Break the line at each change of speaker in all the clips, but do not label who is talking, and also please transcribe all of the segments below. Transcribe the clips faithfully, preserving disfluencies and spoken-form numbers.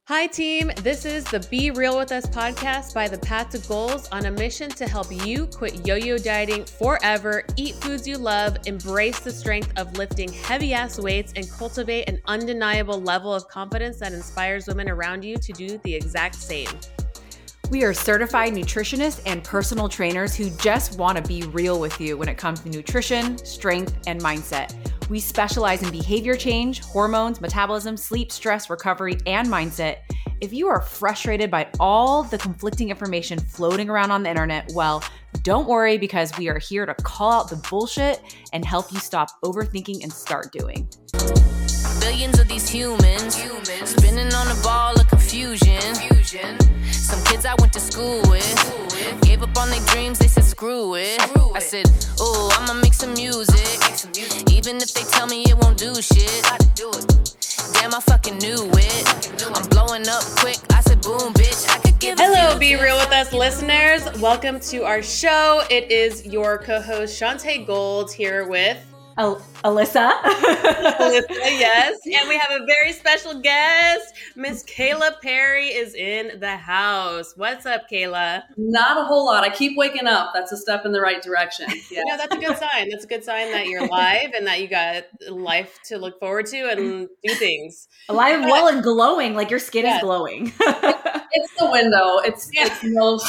Hi team, this is the Be Real With Us podcast by The Path to Goals on a mission to help you quit yo-yo dieting forever, eat foods you love, embrace the strength of lifting heavy ass weights, and cultivate an undeniable level of confidence that inspires women around you to do the exact same.
We are certified nutritionists and personal trainers who just want to be real with you when it comes to nutrition, strength, and mindset. We specialize in behavior change, hormones, metabolism, sleep, stress, recovery, and mindset. If you are frustrated by all the conflicting information floating around on the internet, well, don't worry, because we are here to call out the bullshit and help you stop overthinking and start doing.
Billions of these humans, humans spinning on a ball of confusion. confusion. Some kids I went to school with, school with gave up on their dreams, they said screw it. Screw it. I said, oh, I'ma make some music. Make some music. Even if they tell me it won't do shit. Gotta do it. Damn, I fucking knew it. I'm blowing up quick, I said boom, bitch. I could give a
Hello, Be Real With Us listeners. Welcome to our show. It is your co-host, Shantae Gold, here with
Al- Alyssa.
Alyssa, yes. And we have a very special guest. Miss Kayla Perry is in the house. What's up, Kayla?
Not a whole lot. I keep waking up. That's a step in the right direction. Yeah.
No, that's a good sign. That's a good sign that you're alive and that you got life to look forward to and do things.
Alive, well, and glowing. Like your skin
Yeah.
is glowing.
It's the window. It's,
Yeah.
it's no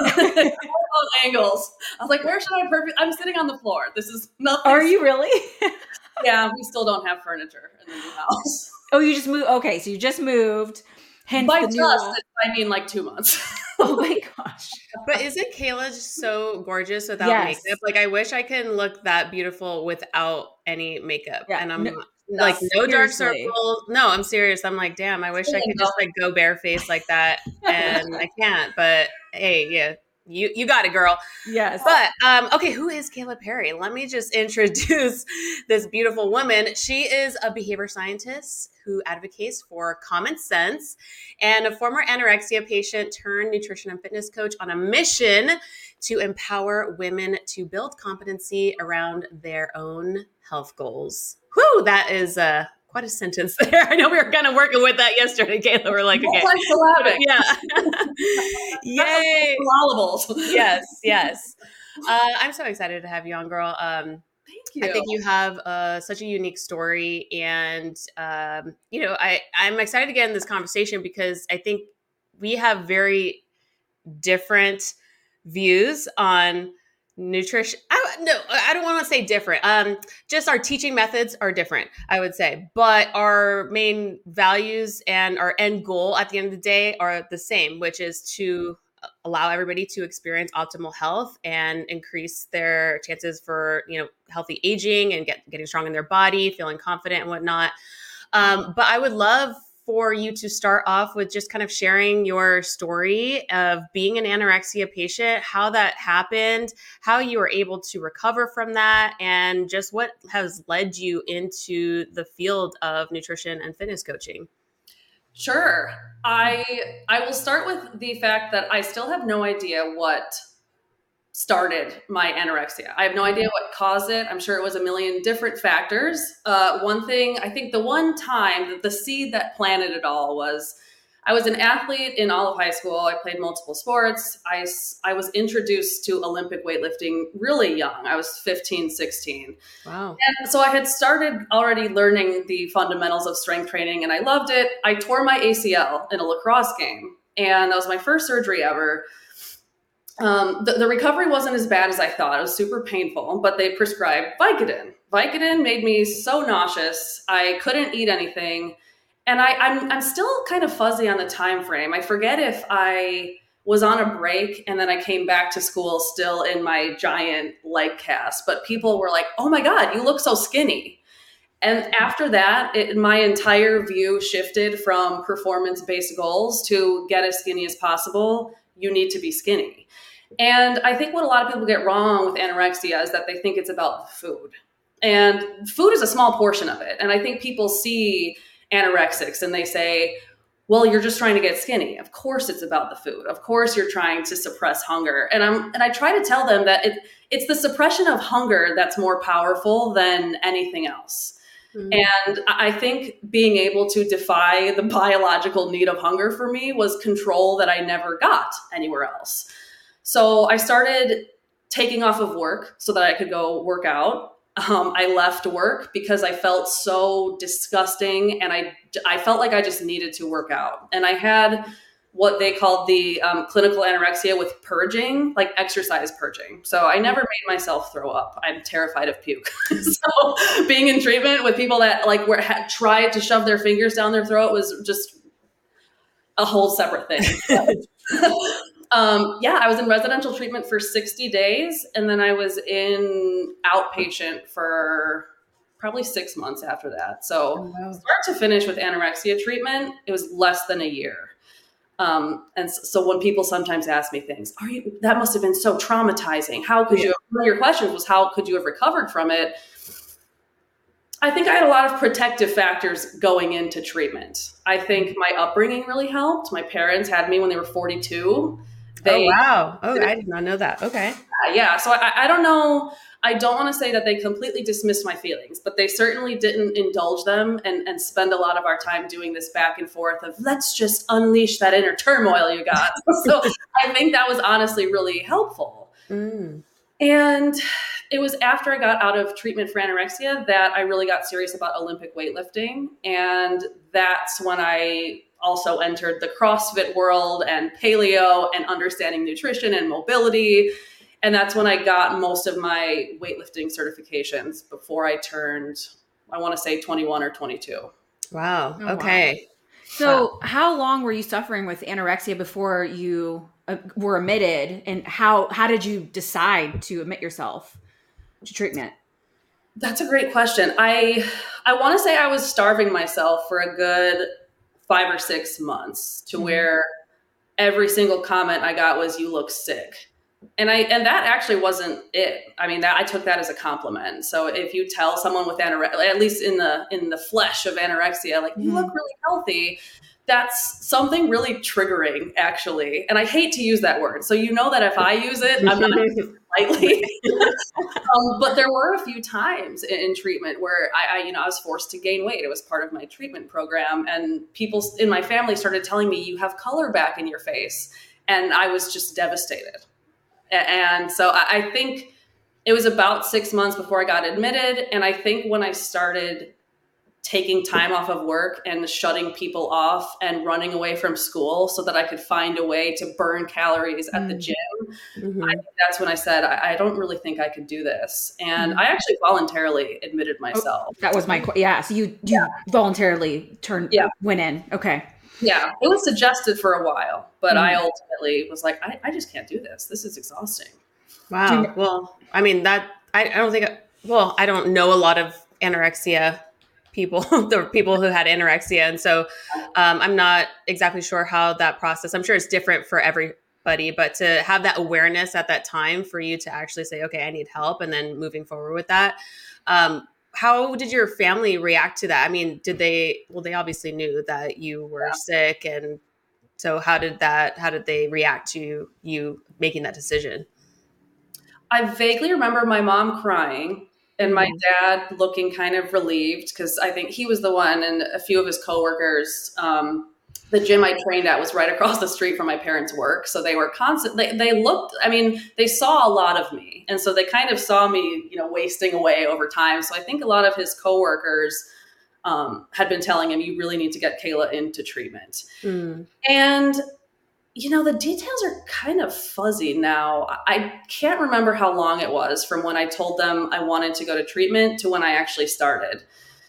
all angles. I was like, where should I perfect? I'm sitting on the floor. This is nothing.
Are you really?
Yeah, we still don't have furniture in the new house.
Oh, you just moved. Okay, so you just moved. Hence
By
the
just,
new wall.
I mean like two months.
Oh my gosh.
But isn't Kayla just so gorgeous without
Yes.
makeup? Like, I wish I can look that beautiful without any makeup.
Yeah,
And I'm
no-
like, no dark
seriously.
circles. No, I'm serious. I'm like, damn, I wish I could just like go barefaced like that. And I can't. But hey, yeah, you, you got it, girl.
Yes.
But, um, okay, who is Kayla Perry? Let me just introduce this beautiful woman. She is a behavior scientist who advocates for common sense and a former anorexia patient turned nutrition and fitness coach on a mission to empower women to build competency around their own health goals. Whew, that is uh, quite a sentence there. I know we were kind of working with that yesterday, Kayla. We're like, okay.
Multi-syllabic.
Yeah. Yay.
Syllables.
Yes, yes. Uh, I'm so excited to have you on, girl. Um,
Thank you.
I think you have uh, such a unique story, and um, you know, I I'm excited to get in this conversation because I think we have very different views on nutrition. I no, I don't want to say different. Um, just our teaching methods are different, I would say, but our main values and our end goal at the end of the day are the same, which is to allow everybody to experience optimal health and increase their chances for, you know, healthy aging and get, getting strong in their body, feeling confident and whatnot. Um, but I would love for you to start off with just kind of sharing your story of being an anorexia patient, how that happened, how you were able to recover from that, and just what has led you into the field of nutrition and fitness coaching.
Sure. I I will start with the fact that I still have no idea what started my anorexia. I have no idea what caused it. I'm sure it was a million different factors. Uh, one thing, I think the one time that the seed that planted it all was I was an athlete in all of high school. I played multiple sports. I, I was introduced to Olympic weightlifting really young. I was fifteen, sixteen.
Wow.
And so I had started already learning the fundamentals of strength training and I loved it. I tore my A C L in a lacrosse game and that was my first surgery ever. Um, the, the recovery wasn't as bad as I thought. It was super painful, but they prescribed Vicodin. Vicodin made me so nauseous. I couldn't eat anything. And I, I'm I'm still kind of fuzzy on the time frame. I forget if I was on a break and then I came back to school still in my giant leg cast. But people were like, oh my God, you look so skinny. And after that, it, my entire view shifted from performance-based goals to get as skinny as possible. You need to be skinny. And I think what a lot of people get wrong with anorexia is that they think it's about the food. And food is a small portion of it. And I think people see anorexics and they say, well, you're just trying to get skinny. Of course it's about the food. Of course you're trying to suppress hunger. And I'm and I try to tell them that it it's the suppression of hunger that's more powerful than anything else. Mm. And I think being able to defy the biological need of hunger for me was control that I never got anywhere else. So I started taking off of work so that I could go work out. Um, I left work because I felt so disgusting, and I, I felt like I just needed to work out. And I had what they called the um, clinical anorexia with purging, like exercise purging. So I never made myself throw up. I'm terrified of puke. So being in treatment with people that like were had tried to shove their fingers down their throat was just a whole separate thing. um, yeah, I was in residential treatment for sixty days, and then I was in outpatient for probably six months after that. So oh, wow. Start to finish with anorexia treatment, it was less than a year. Um, and so when people sometimes ask me things, are you, that must have been so traumatizing. How could yeah. you, one of your questions was, how could you have recovered from it? I think I had a lot of protective factors going into treatment. I think my upbringing really helped. My parents had me when they were forty-two. They,
oh, wow. Oh, I did not know that. Okay.
Uh, yeah. So I, I don't know. I don't want to say that they completely dismissed my feelings, but they certainly didn't indulge them and, and spend a lot of our time doing this back and forth of let's just unleash that inner turmoil you got. So I think that was honestly really helpful. Mm. And it was after I got out of treatment for anorexia that I really got serious about Olympic weightlifting. And that's when I also entered the CrossFit world and paleo and understanding nutrition and mobility. And that's when I got most of my weightlifting certifications before I turned, I want to say twenty-one or twenty-two.
Wow. Okay.
Oh, wow. So wow. How long were you suffering with anorexia before you uh, were admitted? And how, how did you decide to admit yourself to treatment?
That's a great question. I, I want to say I was starving myself for a good five or six months to mm-hmm. where every single comment I got was, you look sick. And I, and that actually wasn't it. I mean, that I took that as a compliment. So if you tell someone with anorexia, at least in the, in the flesh of anorexia, like, mm-hmm. you look really healthy, that's something really triggering actually. And I hate to use that word. So, you know, that if I use it, I'm not using it lightly. um, but there were a few times in, in treatment where I, I, you know, I was forced to gain weight. It was part of my treatment program. And people in my family started telling me, you have color back in your face. And I was just devastated. And so I think it was about six months before I got admitted. And I think when I started taking time off of work and shutting people off and running away from school so that I could find a way to burn calories at the gym, mm-hmm. I think that's when I said, I, I don't really think I could do this. And mm-hmm. I actually voluntarily admitted myself.
Oh, that was my, yeah. So you, you yeah. voluntarily turned, yeah. went in. Okay.
Yeah, it was suggested for a while, but mm. I ultimately was like, I, I just can't do this. This is exhausting.
Wow. You- well, I mean, that, I, I don't think, well, I don't know a lot of anorexia people, the people who had anorexia. And so um, I'm not exactly sure how that process, I'm sure it's different for everybody, but to have that awareness at that time for you to actually say, okay, I need help, and then moving forward with that. Um, How did your family react to that? I mean, did they, well, they obviously knew that you were yeah. sick. And so how did that, how did they react to you making that decision?
I vaguely remember my mom crying and my dad looking kind of relieved, because I think he was the one, and a few of his coworkers, um, the gym I trained at was right across the street from my parents' work. So they were constant, they, they looked, I mean, they saw a lot of me. And so they kind of saw me, you know, wasting away over time. So I think a lot of his coworkers um, had been telling him, you really need to get Kayla into treatment. Mm. And, you know, the details are kind of fuzzy now. I can't remember how long it was from when I told them I wanted to go to treatment to when I actually started.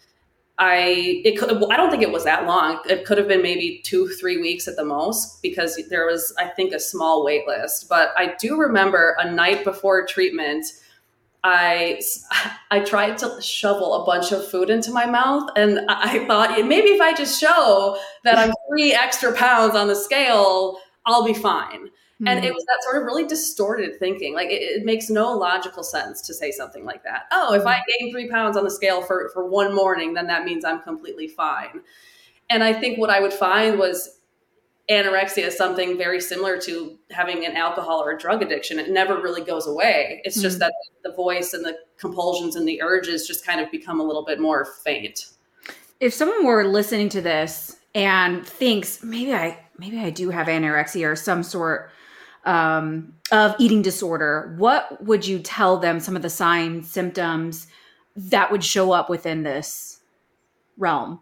I it could I don't think it was that long. It could have been maybe two, three weeks at the most, because there was, I think, a small wait list. But I do remember a night before treatment, I I tried to shovel a bunch of food into my mouth, and I thought maybe if I just show that I'm three extra pounds on the scale, I'll be fine. Mm-hmm. And it was that sort of really distorted thinking. Like it, it makes no logical sense to say something like that. Oh, if I gain three pounds on the scale for, for one morning, then that means I'm completely fine. And I think what I would find was anorexia is something very similar to having an alcohol or a drug addiction. It never really goes away. It's just mm-hmm. that the voice and the compulsions and the urges just kind of become a little bit more faint.
If someone were listening to this and thinks maybe I maybe I do have anorexia or some sort um, of eating disorder, what would you tell them some of the signs, symptoms that would show up within this realm?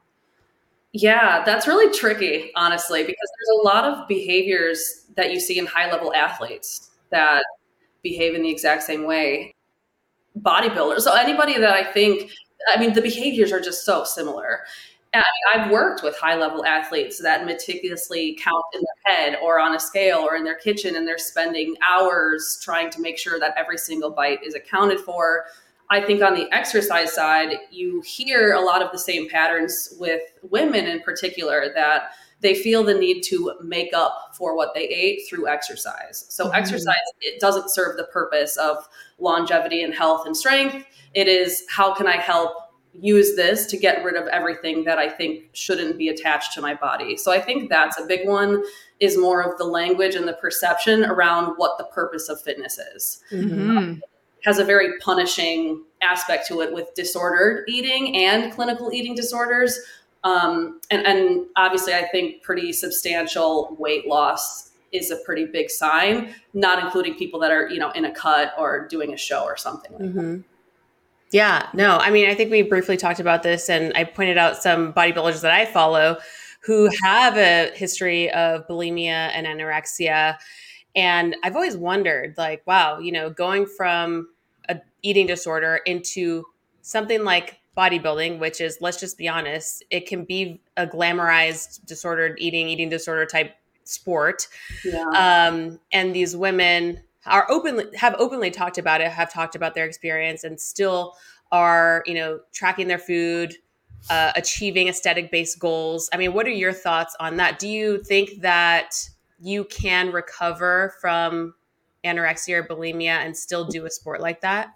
Yeah, that's really tricky, honestly, because there's a lot of behaviors that you see in high-level athletes that behave in the exact same way. Bodybuilders, so anybody that I think, I mean, the behaviors are just so similar. And I've worked with high-level athletes that meticulously count in their head or on a scale or in their kitchen, and they're spending hours trying to make sure that every single bite is accounted for. I think on the exercise side, you hear a lot of the same patterns with women in particular, that they feel the need to make up for what they ate through exercise. So mm-hmm. exercise, it doesn't serve the purpose of longevity and health and strength. It is, how can I help use this to get rid of everything that I think shouldn't be attached to my body? So I think that's a big one, is more of the language and the perception around what the purpose of fitness is. Mm-hmm. Has a very punishing aspect to it with disordered eating and clinical eating disorders. Um, and, and obviously, I think pretty substantial weight loss is a pretty big sign, not including people that are, you know, in a cut or doing a show or something like mm-hmm. that.
Yeah, no, I mean, I think we briefly talked about this, and I pointed out some bodybuilders that I follow who have a history of bulimia and anorexia. And I've always wondered, like, wow, you know, going from a eating disorder into something like bodybuilding, which is, let's just be honest, it can be a glamorized disordered eating, eating disorder type sport. Yeah. Um, and these women are openly, have openly talked about it, have talked about their experience, and still are, you know, tracking their food, uh, achieving aesthetic-based goals. I mean, what are your thoughts on that? Do you think that you can recover from anorexia or bulimia and still do a sport like that?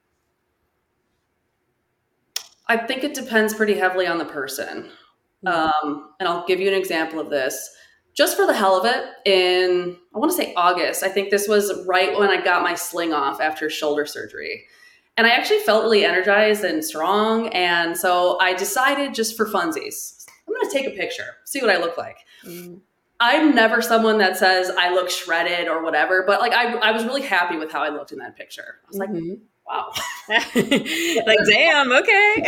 I think it depends pretty heavily on the person. Um, and I'll give you an example of this. Just for the hell of it, in, I want to say August, I think this was right when I got my sling off after shoulder surgery. And I actually felt really energized and strong. And so I decided, just for funsies, I'm going to take a picture, see what I look like. Mm. I'm never someone that says I look shredded or whatever, but like I, I was really happy with how I looked in that picture. I was like, mm-hmm. wow.
Like, damn, okay.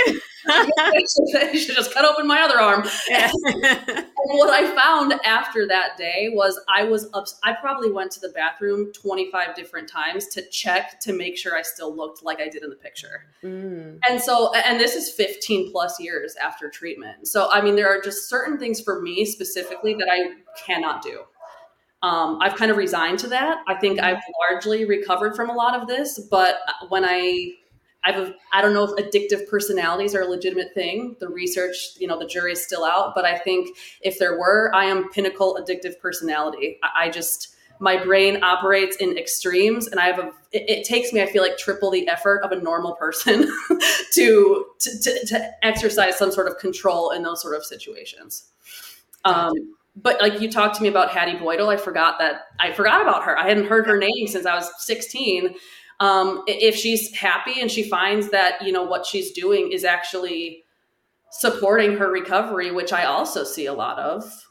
You should just cut open my other arm. Yeah. And what I found after that day was I was up, I probably went to the bathroom twenty-five different times to check to make sure I still looked like I did in the picture. Mm. And so, and this is fifteen plus years after treatment. So, I mean, there are just certain things for me specifically that I cannot do. Um, I've kind of resigned to that. I think I've largely recovered from a lot of this, but when I, I've, a, I don't know if addictive personalities are a legitimate thing. The research, you know, the jury is still out, but I think if there were, I am pinnacle addictive personality. I, I just, my brain operates in extremes, and I have a, it, it takes me, I feel like, triple the effort of a normal person to, to, to, to exercise some sort of control in those sort of situations. Um, But like you talked to me about Hattie Boydell, I forgot that I forgot about her. I hadn't heard her name since I was sixteen. Um, if she's happy and she finds that, you know, what she's doing is actually supporting her recovery, which I also see a lot of,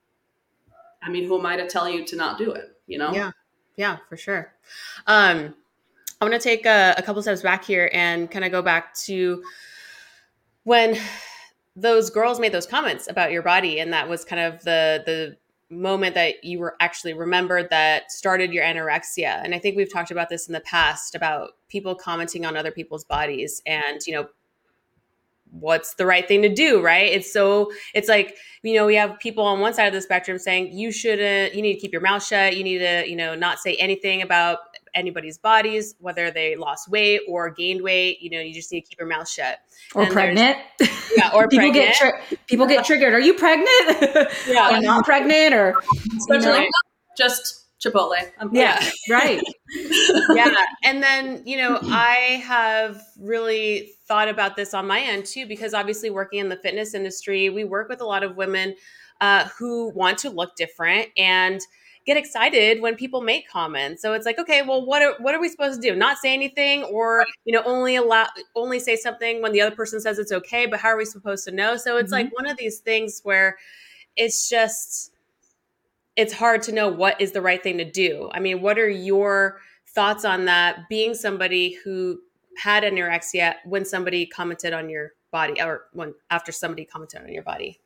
I mean, who am I to tell you to not do it? You know?
Yeah. Yeah, for sure. Um, I want to take a, a couple steps back here and kind of go back to when those girls made those comments about your body. And that was kind of the, the moment that you were actually remembered that started your anorexia. And I think we've talked about this in the past about people commenting on other people's bodies and, you know, what's the right thing to do, right? It's so, it's like, you know, we have people on one side of the spectrum saying you shouldn't, you need to keep your mouth shut. You need to, you know, not say anything about anybody's bodies, whether they lost weight or gained weight. You know, you just need to keep your mouth shut.
Or and pregnant.
Yeah, or
people
pregnant.
Get tri- people get triggered. Are you pregnant? Yeah. Or not pregnant or
you know? Just Chipotle. I'm
yeah, right.
Yeah. And then, you know, I have really thought about this on my end too, because obviously working in the fitness industry, we work with a lot of women uh, who want to look different and get excited when people make comments. So it's like, okay, well, what are, what are we supposed to do? Not say anything, or, you know, only allow, only say something when the other person says it's okay, but how are we supposed to know? So it's mm-hmm. like one of these things where it's just, it's hard to know what is the right thing to do. I mean, what are your thoughts on that, being somebody who had anorexia when somebody commented on your body, or when after somebody commented on your body?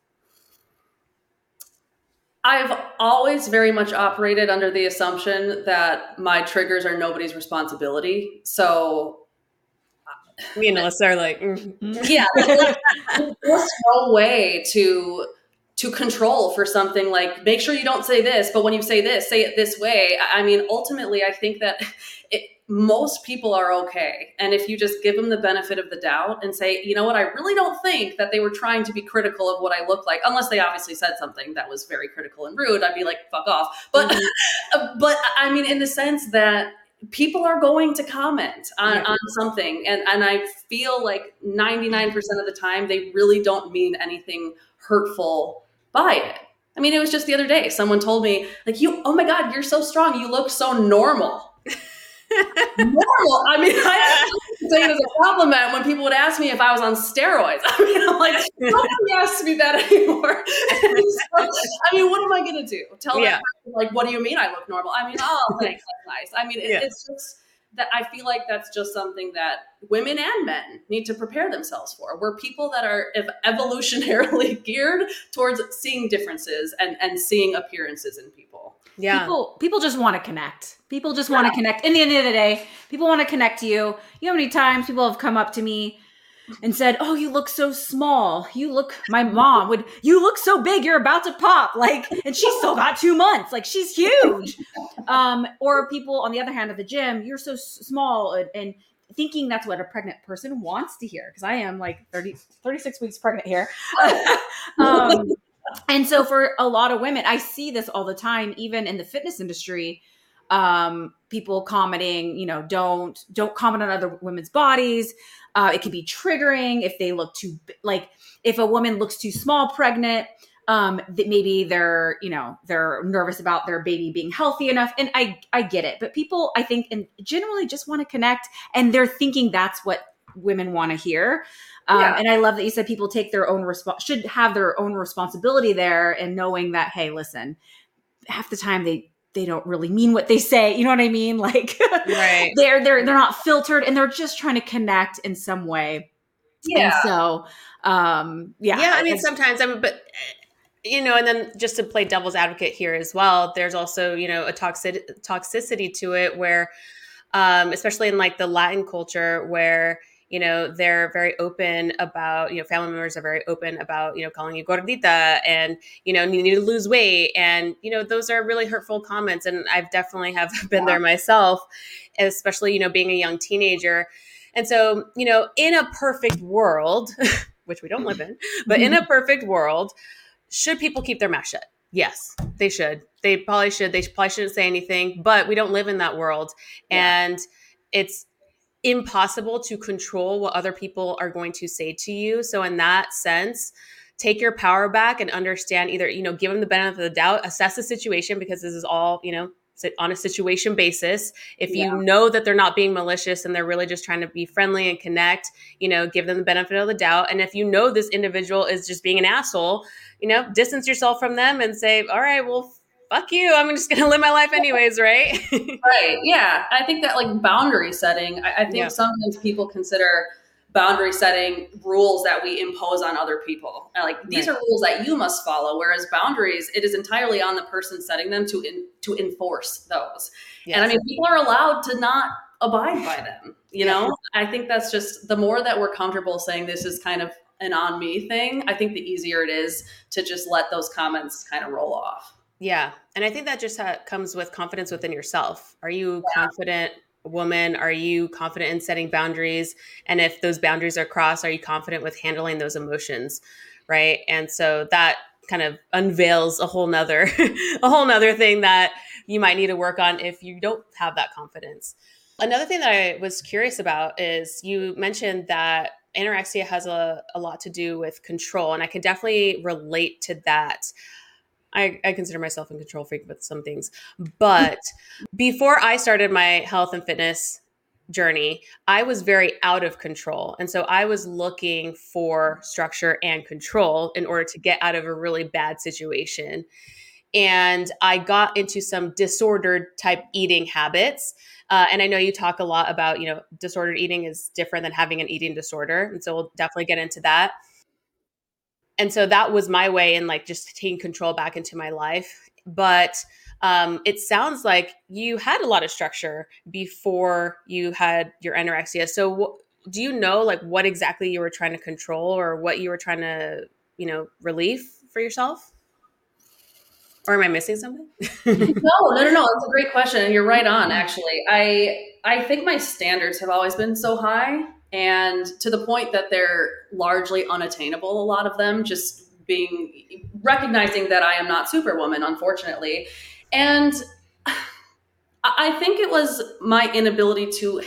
I've always very much operated under the assumption that my triggers are nobody's responsibility. So
me and Alyssa are like, mm-hmm.
yeah, there's no way to to control for something like, make sure you don't say this, but when you say this, say it this way. I mean, ultimately, I think that it, most people are okay. And if you just give them the benefit of the doubt and say, you know what, I really don't think that they were trying to be critical of what I look like, unless they obviously said something that was very critical and rude, I'd be like, fuck off. But, mm-hmm. but I mean, in the sense that people are going to comment on, yeah. on something. And, and I feel like ninety-nine percent of the time, they really don't mean anything hurtful by it. I mean, it was just the other day, someone told me like, you, oh my God, you're so strong. You look so normal. Normal. I mean, I say it as a compliment when people would ask me if I was on steroids. I mean, I'm like, nobody asks me that anymore. So, I mean, what am I going to do? Tell yeah. that person, like, what do you mean I look normal? I mean, oh, thanks, that's nice. I mean, it, yeah. it's just that I feel like that's just something that women and men need to prepare themselves for. We're people that are evolutionarily geared towards seeing differences and, and seeing appearances in people.
Yeah. People people just want to connect. People just want to connect. In the end of the day, people want to connect to you. You know how many times people have come up to me and said, oh, you look so small. You look, my mom would, you look so big, you're about to pop. Like, and she's still got two months. Like, she's huge. Um, or people on the other hand at the gym, you're so small, and, and thinking that's what a pregnant person wants to hear. Cause I am like thirty, thirty-six weeks pregnant here. um, And so for a lot of women, I see this all the time, even in the fitness industry, um, people commenting, you know, don't, don't comment on other women's bodies. Uh, it can be triggering if they look too, like if a woman looks too small, pregnant, um, that maybe they're, you know, they're nervous about their baby being healthy enough. And I, I get it, but people, I think, and generally just want to connect, and they're thinking that's what women want to hear. Um, yeah. And I love that you said people take their own resp- should have their own responsibility there, and knowing that, hey, listen, half the time they, they don't really mean what they say. You know what I mean? Like right. they're, they're, they're not filtered, and they're just trying to connect in some way.
Yeah.
And so, um, yeah.
Yeah. I mean, sometimes I mean, but you know, and then just to play devil's advocate here as well, there's also, you know, a toxic toxicity to it where, um, especially in like the Latin culture where, you know, they're very open about, you know, family members are very open about, you know, calling you gordita and, you know, you need to lose weight. And, you know, those are really hurtful comments. And I've definitely have been there myself, especially, you know, being a young teenager. And so, you know, in a perfect world, which we don't live in, but in a perfect world, should people keep their mouth shut? Yes, they should. They probably should. They probably shouldn't say anything, but we don't live in that world. Yeah. And it's impossible to control what other people are going to say to you. So in that sense, take your power back and understand, either, you know, give them the benefit of the doubt, assess the situation, because this is all, you know, on a situation basis. If yeah. you know that they're not being malicious and they're really just trying to be friendly and connect, you know, give them the benefit of the doubt. And if you know this individual is just being an asshole, you know, distance yourself from them and say, all right, well, fuck you. I'm just going to live my life anyways, right?
Right. Yeah. I think that like boundary setting, I, I think yeah. sometimes people consider boundary setting rules that we impose on other people. And like these right. are rules that you must follow. Whereas boundaries, it is entirely on the person setting them to in, to enforce those. Yes. And I mean, people are allowed to not abide by them. You yeah. know, I think that's just the more that we're comfortable saying this is kind of an on me thing, I think the easier it is to just let those comments kind of roll off.
Yeah. And I think that just ha- comes with confidence within yourself. Are you yeah. confident woman? Are you confident in setting boundaries? And if those boundaries are crossed, are you confident with handling those emotions? Right. And so that kind of unveils a whole nother, a whole nother thing that you might need to work on if you don't have that confidence. Another thing that I was curious about is you mentioned that anorexia has a, a lot to do with control. And I can definitely relate to that. I, I consider myself a control freak with some things. But before I started my health and fitness journey, I was very out of control. And so I was looking for structure and control in order to get out of a really bad situation. And I got into some disordered type eating habits. Uh, and I know you talk a lot about, you know, disordered eating is different than having an eating disorder. And so we'll definitely get into that. And so that was my way in like just taking control back into my life. But um, it sounds like you had a lot of structure before you had your anorexia. So w- do you know like what exactly you were trying to control or what you were trying to, you know, relieve for yourself? Or am I missing something?
no, no, no, no. That's a great question. And you're right on, actually. I I think my standards have always been so high, and to the point that they're largely unattainable, a lot of them, just being recognizing that I am not Superwoman, unfortunately. And I think it was my inability to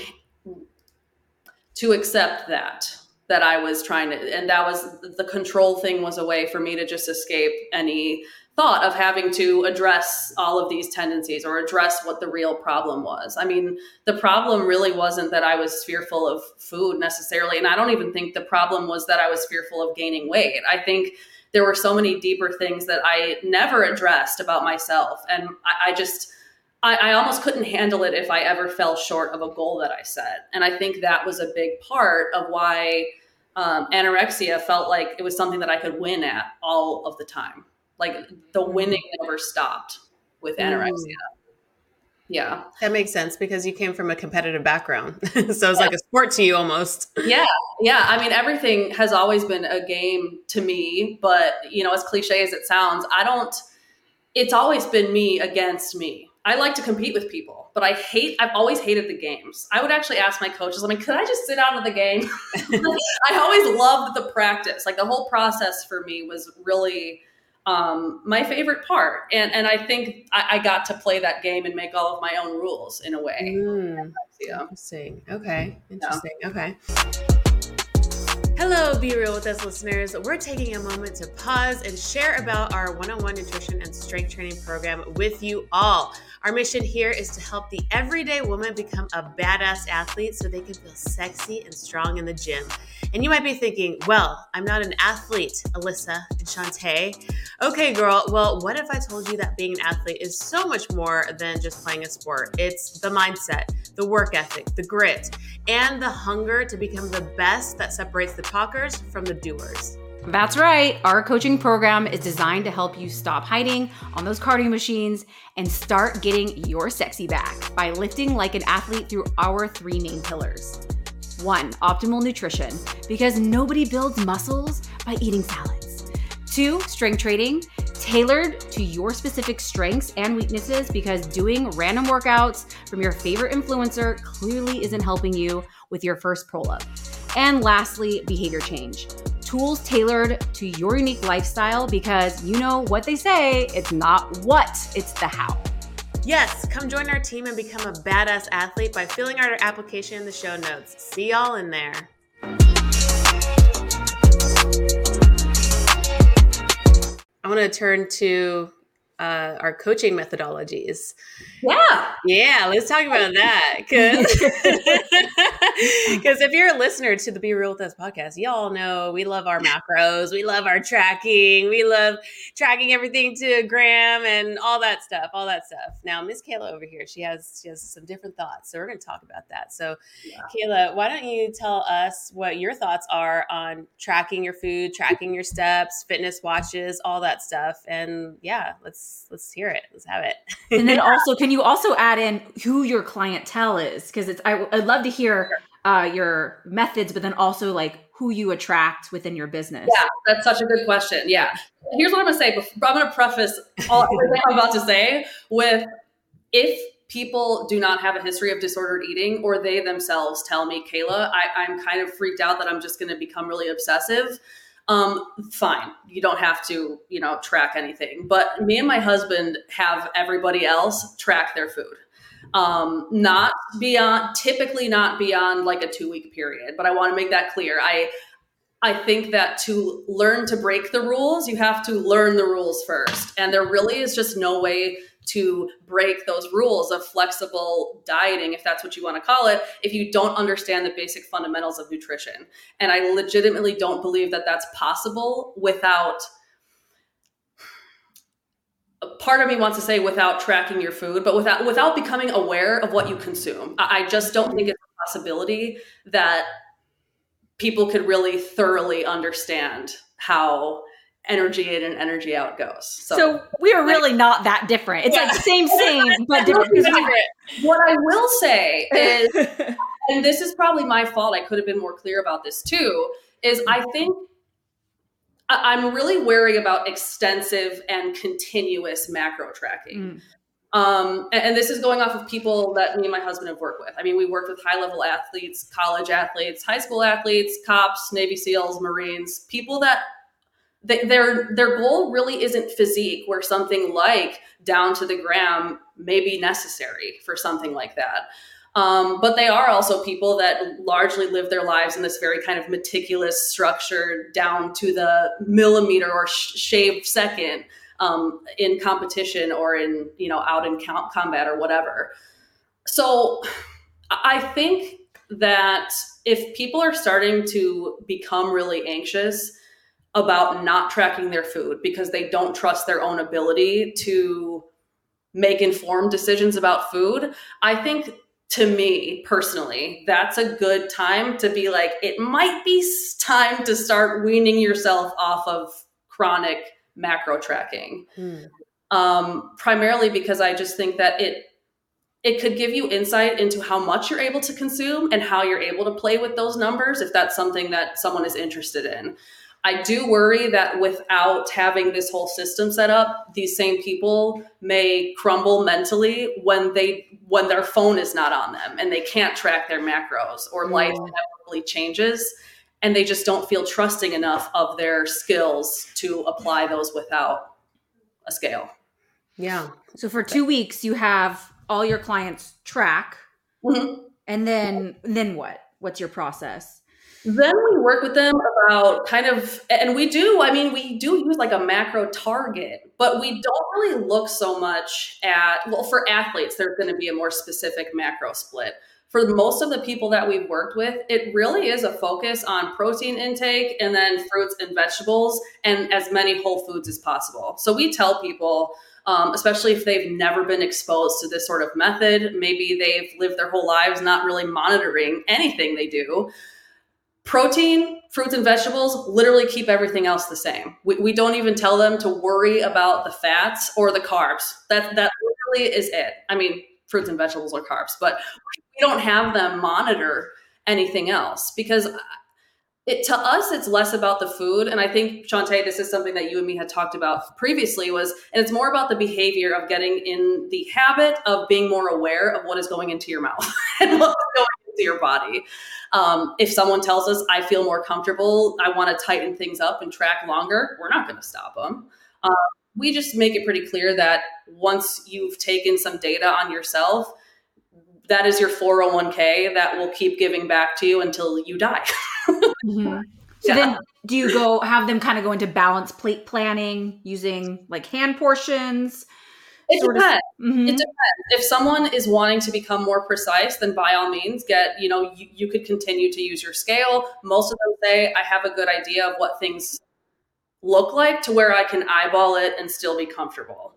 to accept that, that I was trying to, and that was the control thing was a way for me to just escape any thought of having to address all of these tendencies or address what the real problem was. I mean, the problem really wasn't that I was fearful of food necessarily. And I don't even think the problem was that I was fearful of gaining weight. I think there were so many deeper things that I never addressed about myself. And I, I just, I, I almost couldn't handle it if I ever fell short of a goal that I set. And I think that was a big part of why um, anorexia felt like it was something that I could win at all of the time. Like the winning never stopped with anorexia. Mm. Yeah.
That makes sense because you came from a competitive background. So it's yeah. like a sport to you almost.
Yeah. Yeah. I mean, everything has always been a game to me, but you know, as cliche as it sounds, I don't, it's always been me against me. I like to compete with people, but I hate, I've always hated the games. I would actually ask my coaches, I mean, could I just sit out of the game? I always loved the practice. Like the whole process for me was really Um, my favorite part. And and I think I, I got to play that game and make all of my own rules in a way.
Mm, yeah. Interesting. Okay. Interesting. Yeah. Okay. Hello, Be Real With Us listeners. We're taking a moment to pause and share about our one-on-one nutrition and strength training program with you all. Our mission here is to help the everyday woman become a badass athlete so they can feel sexy and strong in the gym. And you might be thinking, well, I'm not an athlete, Alyssa and Shantae. Okay, girl, well, what if I told you that being an athlete is so much more than just playing a sport? It's the mindset, the work ethic, the grit, and the hunger to become the best that separates the talkers from the doers.
That's right. Our coaching program is designed to help you stop hiding on those cardio machines and start getting your sexy back by lifting like an athlete through our three main pillars. One, optimal nutrition, because nobody builds muscles by eating salads. Two, strength training, tailored to your specific strengths and weaknesses, because doing random workouts from your favorite influencer clearly isn't helping you with your first pull-up. And lastly, behavior change. Tools tailored to your unique lifestyle, because you know what they say, it's not what, it's the how.
Yes, come join our team and become a badass athlete by filling out our application in the show notes. See y'all in there. I want to turn to uh, our coaching methodologies.
Yeah.
Yeah, let's talk about that. Because if you're a listener to the Be Real With Us podcast, y'all know we love our macros. We love our tracking. We love tracking everything to a gram and all that stuff, all that stuff. Now, Miss Kayla over here, she has, she has some different thoughts. So we're going to talk about that. So yeah. Kayla, why don't you tell us what your thoughts are on tracking your food, tracking your steps, fitness watches, all that stuff. And yeah, let's, let's hear it. Let's have it.
And then also, can you also add in who your clientele is? Because it's I, I'd love to hear uh, your methods, but then also like who you attract within your business.
Yeah, that's such a good question. Yeah. Here's what I'm going to say. I'm going to preface all everything I'm about to say with, if people do not have a history of disordered eating, or they themselves tell me, Kayla, I, I'm kind of freaked out that I'm just going to become really obsessive. Um, fine. You don't have to, you know, track anything, but me and my husband have everybody else track their food. Um, not beyond, typically not beyond like a two week period, but I want to make that clear. I, I think that to learn to break the rules, you have to learn the rules first. And there really is just no way to break those rules of flexible dieting, if that's what you want to call it, if you don't understand the basic fundamentals of nutrition. And I legitimately don't believe that that's possible without, part of me wants to say without tracking your food, but without without becoming aware of what you consume. I just don't think it's a possibility that people could really thoroughly understand how energy in and energy out goes. So,
so we are really like, not that different. It's yeah. like same, same, but different.
What I will say is, and this is probably my fault, I could have been more clear about this too, is I think I'm really wary about extensive and continuous macro tracking. Mm. Um, and, and this is going off of people that me and my husband have worked with. I mean, we worked with high level athletes, college athletes, high school athletes, cops, Navy SEALs, Marines, people that they, their, their goal really isn't physique, where something like down to the gram may be necessary for something like that. Um, but they are also people that largely live their lives in this very kind of meticulous structure down to the millimeter or sh- shaved second. Um, in competition or in, you know, out in com- combat or whatever. So I think that if people are starting to become really anxious about not tracking their food because they don't trust their own ability to make informed decisions about food, I think, to me personally, that's a good time to be like, it might be time to start weaning yourself off of chronic macro tracking. Hmm. Um, primarily because I just think that it it could give you insight into how much you're able to consume and how you're able to play with those numbers if that's something that someone is interested in. I do worry that without having this whole system set up, these same people may crumble mentally when they when their phone is not on them and they can't track their macros, or mm. life inevitably changes and they just don't feel trusting enough of their skills to apply those without a scale.
Yeah.
So for two weeks, you have all your clients track, mm-hmm. and then then what? What's your process?
Then we work with them about kind of, and we do, I mean, we do use like a macro target, but we don't really look so much at, well, for athletes, there's going to be a more specific macro split. For most of the people that we've worked with, it really is a focus on protein intake and then fruits and vegetables and as many whole foods as possible. So we tell people, um, especially if they've never been exposed to this sort of method, maybe they've lived their whole lives not really monitoring anything they do. Protein, fruits and vegetables literally keep everything else the same. We, we don't even tell them to worry about the fats or the carbs. That, that literally is it. I mean, fruits and vegetables are carbs, but we don't have them monitor anything else because it, to us, it's less about the food. And I think, Shantae, this is something that you and me had talked about previously was, and it's more about the behavior of getting in the habit of being more aware of what is going into your mouth and what's going into your body. Um, if someone tells us, I feel more comfortable, I want to tighten things up and track longer, we're not going to stop them. Um, we just make it pretty clear that once you've taken some data on yourself, that is your four oh one k that will keep giving back to you until you die.
Mm-hmm. So yeah. Then do you go have them kind of go into balance plate planning using like hand portions?
It depends. Mm-hmm. It depends. If someone is wanting to become more precise, then by all means get, you know, you, you could continue to use your scale. Most of them say, I have a good idea of what things look like to where I can eyeball it and still be comfortable.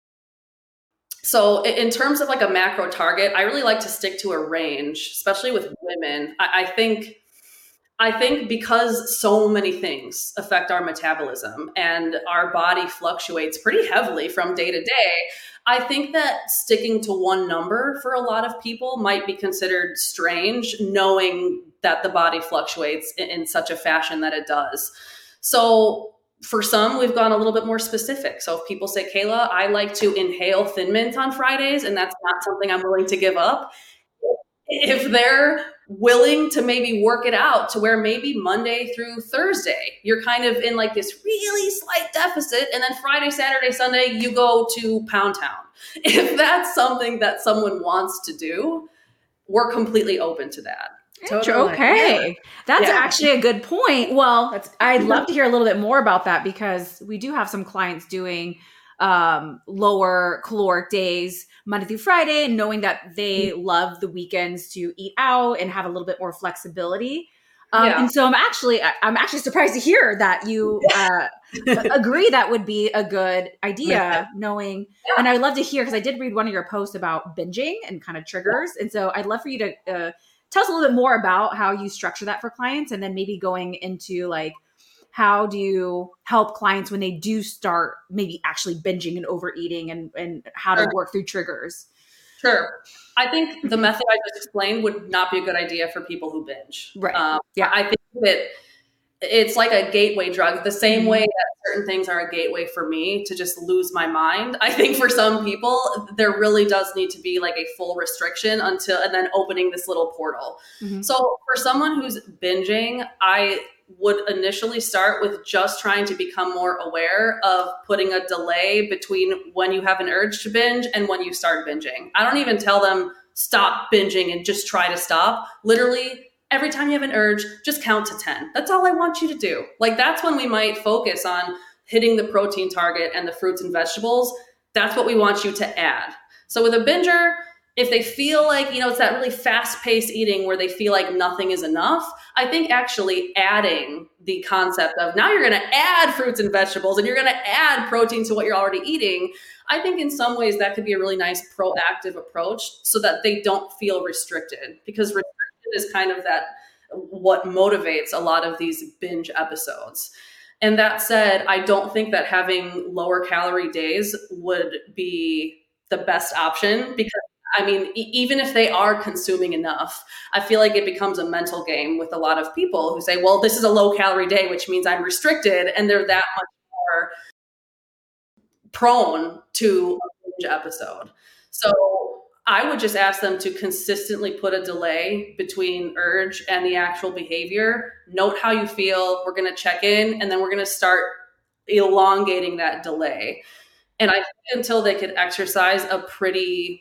So in terms of like a macro target, I really like to stick to a range, especially with women. I, I think I think because so many things affect our metabolism and our body fluctuates pretty heavily from day to day, I think that sticking to one number for a lot of people might be considered strange, knowing that the body fluctuates in, in such a fashion that it does. So for some, we've gone a little bit more specific. So if people say, Kayla, I like to inhale Thin Mint on Fridays, and that's not something I'm willing to give up. If they're willing to maybe work it out to where maybe Monday through Thursday, you're kind of in like this really slight deficit. And then Friday, Saturday, Sunday, you go to Pound Town. If that's something that someone wants to do, we're completely open to that.
Totally.
Okay.
Yeah.
That's
Yeah.
actually a good point. Well,
That's-
I'd love to hear a little bit more about that because we do have some clients doing um, lower caloric days Monday through Friday, and knowing that they love the weekends to eat out and have a little bit more flexibility. Um,
Yeah.
And so I'm actually, I- I'm actually surprised to hear that you uh, agree that would be a good idea, knowing, and I'd love to hear, because I did read one of your posts about binging and kind of triggers. And so I'd love for you to uh, tell us a little bit more about how you structure that for clients, and then maybe going into like, how do you help clients when they do start maybe actually binging and overeating, and, and how to
Sure.
work through triggers?
Sure. I think the method I just explained would not be a good idea for people who binge.
Right.
Um,
Yeah.
I think that it's like a gateway drug, the same
Mhm.
way that certain things are a gateway for me to just lose my mind. I think for some people, there really does need to be like a full restriction until, and then opening this little portal.
Mhm.
So for someone who's binging, I would initially start with just trying to become more aware of putting a delay between when you have an urge to binge and when you start binging. I don't even tell them stop binging and just try to stop. Literally, every time you have an urge, just count to ten. That's all I want you to do. Like, that's when we might focus on hitting the protein target and the fruits and vegetables. That's what we want you to add. So with a binger, if they feel like, you know, it's that really fast-paced eating where they feel like nothing is enough, I think actually adding the concept of now you're going to add fruits and vegetables and you're going to add protein to what you're already eating, I think in some ways that could be a really nice proactive approach so that they don't feel restricted, because restriction is kind of that what motivates a lot of these binge episodes. And that said, I don't think that having lower calorie days would be the best option, because I mean, e- even if they are consuming enough, I feel like it becomes a mental game with a lot of people who say, well, this is a low calorie day, which means I'm restricted. And they're that much more prone to a binge episode. So I would just ask them to consistently put a delay between urge and the actual behavior. Note how you feel. We're going to check in, and then we're going to start elongating that delay. And I think until they could exercise a pretty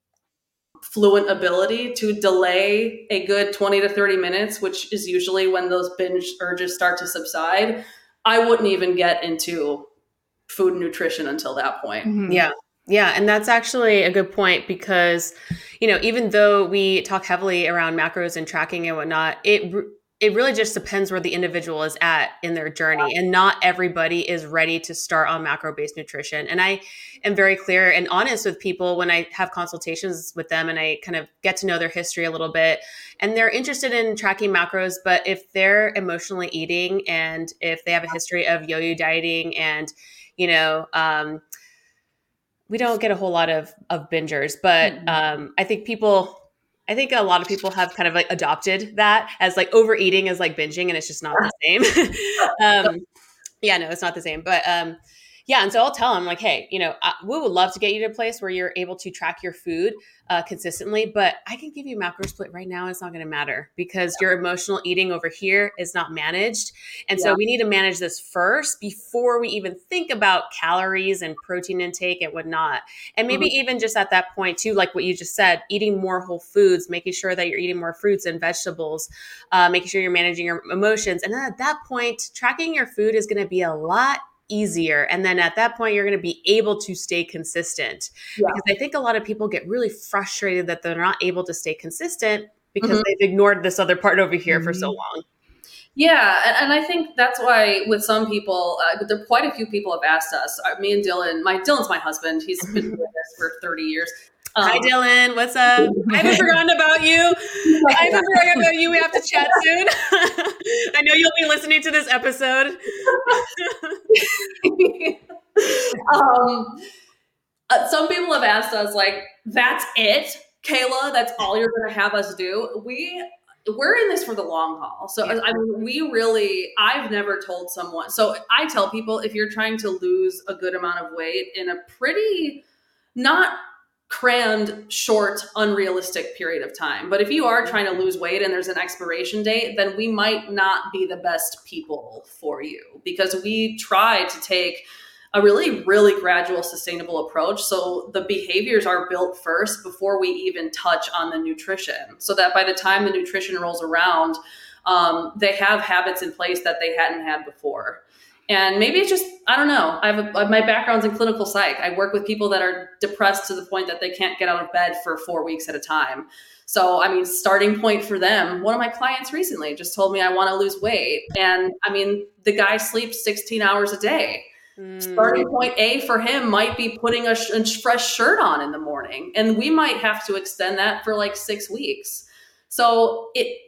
fluent ability to delay a good twenty to thirty minutes, which is usually when those binge urges start to subside, I wouldn't even get into food and nutrition until that point.
Mhm.
Yeah. Yeah. And that's actually a good point, because, you know, even though we talk heavily around macros and tracking and whatnot, it it really just depends where the individual is at in their journey. And not everybody is ready to start on macro-based nutrition. And I am very clear and honest with people when I have consultations with them and I kind of get to know their history a little bit. And they're interested in tracking macros, but if they're emotionally eating and if they have a history of yo-yo dieting and, you know, um, we don't get a whole lot of, of bingers, but um, I think people... I think a lot of people have kind of like adopted that as like overeating is like binging, and it's just not the same. um, yeah, no, it's not the same. But um, yeah, and so I'll tell them like, hey, you know, uh, we would love to get you to a place where you're able to track your food uh, consistently, but I can give you a macro split right now. It's not going to matter because your emotional eating over here is not managed. And so
Yeah.
we need to manage this first before we even think about calories and protein intake and whatnot. And maybe
Mhm.
even just at that point too, like what you just said, eating more whole foods, making sure that you're eating more fruits and vegetables, uh, making sure you're managing your emotions. And then at that point, tracking your food is going to be a lot easier. And then at that point, you're going to be able to stay consistent.
Yeah.
Because I think a lot of people get really frustrated that they're not able to stay consistent because
Mhm.
they've ignored this other part over here for so
Mhm.
long.
Yeah, and, and I think that's why with some people, uh, there quite a few people have asked us. Uh, me and Dylan, my Dylan's my husband. He's been doing this for thirty years. Um,
Hi, Dylan. What's up? I haven't forgotten about you. I haven't forgotten about you. We have to chat soon. I know you'll be listening to this episode.
um, uh, some people have asked us, like, that's it, Kayla? That's all you're going to have us do? We we're in this for the long haul. So
Yeah.
I mean, we really. I've never told someone. So I tell people, if you're trying to lose a good amount of weight in a pretty not crammed, short, unrealistic period of time. But if you are trying to lose weight and there's an expiration date, then we might not be the best people for you, because we try to take a really, really gradual, sustainable approach. So the behaviors are built first before we even touch on the nutrition, so that by the time the nutrition rolls around, um, they have habits in place that they hadn't had before. And maybe it's just, I don't know. I have a, my background's in clinical psych. I work with people that are depressed to the point that they can't get out of bed for four weeks at a time. So, I mean, starting point for them, one of my clients recently just told me I want to lose weight. And I mean, the guy sleeps sixteen hours a day. Mm. Starting point A for him might be putting a, sh- a fresh shirt on in the morning. And we might have to extend that for like six weeks. So it,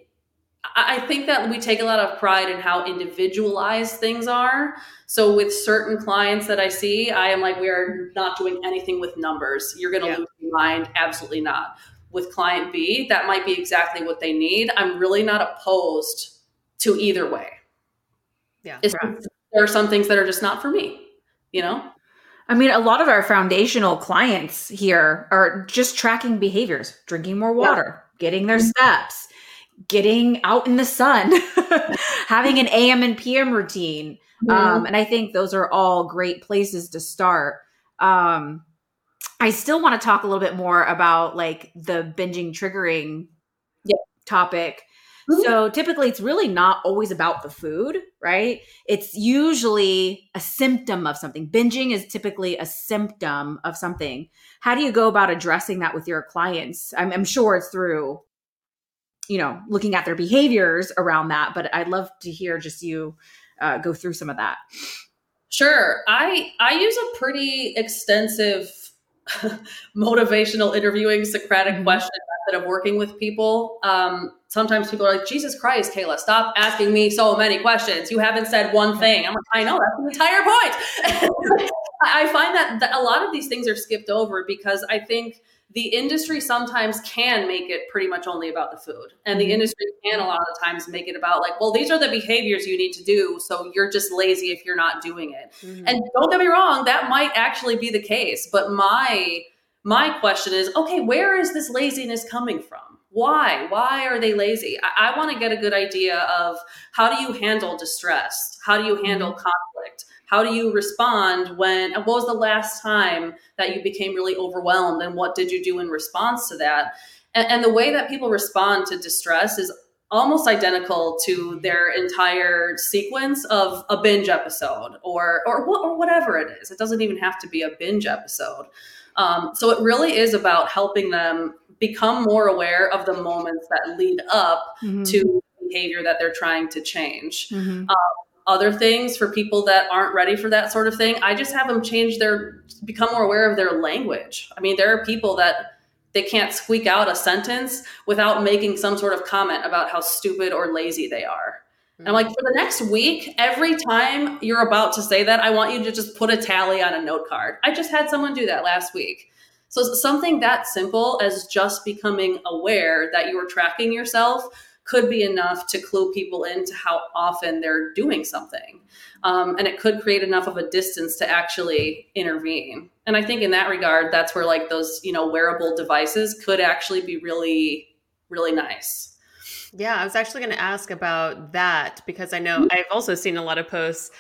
I think that we take a lot of pride in how individualized things are. So with certain clients that I see, I am like, we are not doing anything with numbers. You're going to yeah. lose your mind. Absolutely not. With client B, that might be exactly what they need. I'm really not opposed to either way. Yeah. Right. There are some things that are just not for me, you know?
I mean, a lot of our foundational clients here are just tracking behaviors, drinking more water, yeah. getting their steps, getting out in the sun, having an A M and P M routine. Mm-hmm. Um, and I think those are all great places to start. Um, I still want to talk a little bit more about like the binging triggering yeah. topic. Mm-hmm. So typically it's really not always about the food, right? It's usually a symptom of something. Binging is typically a symptom of something. How do you go about addressing that with your clients? I'm, I'm sure it's through, you know, looking at their behaviors around that, but I'd love to hear just you uh, go through some of that.
Sure. I, I use a pretty extensive motivational interviewing Socratic mm-hmm. question method of working with people. Um, sometimes people are like, Jesus Christ, Kayla, stop asking me so many questions. You haven't said one thing. I'm like, I know, that's the entire point. I find that, that a lot of these things are skipped over because I think the industry sometimes can make it pretty much only about the food. And the industry can a lot of the times make it about like, well, these are the behaviors you need to do. So you're just lazy if you're not doing it. Mm-hmm. And don't get me wrong, that might actually be the case. But my, my question is, okay, where is this laziness coming from? Why? Why are they lazy? I, I want to get a good idea of how do you handle distress? How do you handle mm-hmm. conflict? How do you respond when, what was the last time that you became really overwhelmed and what did you do in response to that? And, and the way that people respond to distress is almost identical to their entire sequence of a binge episode or, or, or whatever it is. It doesn't even have to be a binge episode. Um, so it really is about helping them become more aware of the moments that lead up mm-hmm. to behavior that they're trying to change. Mm-hmm. Um, Other things for people that aren't ready for that sort of thing, I just have them change their, become more aware of their language. I mean, there are people that they can't squeak out a sentence without making some sort of comment about how stupid or lazy they are. Mm-hmm. And I'm like, for the next week, every time you're about to say that, I want you to just put a tally on a note card. I just had someone do that last week. So something that simple as just becoming aware that you're tracking yourself could be enough to clue people into how often they're doing something. Um, and it could create enough of a distance to actually intervene. And I think in that regard, that's where like those, you know, wearable devices could actually be really, really nice.
Yeah, I was actually going to ask about that because I know I've also seen a lot of posts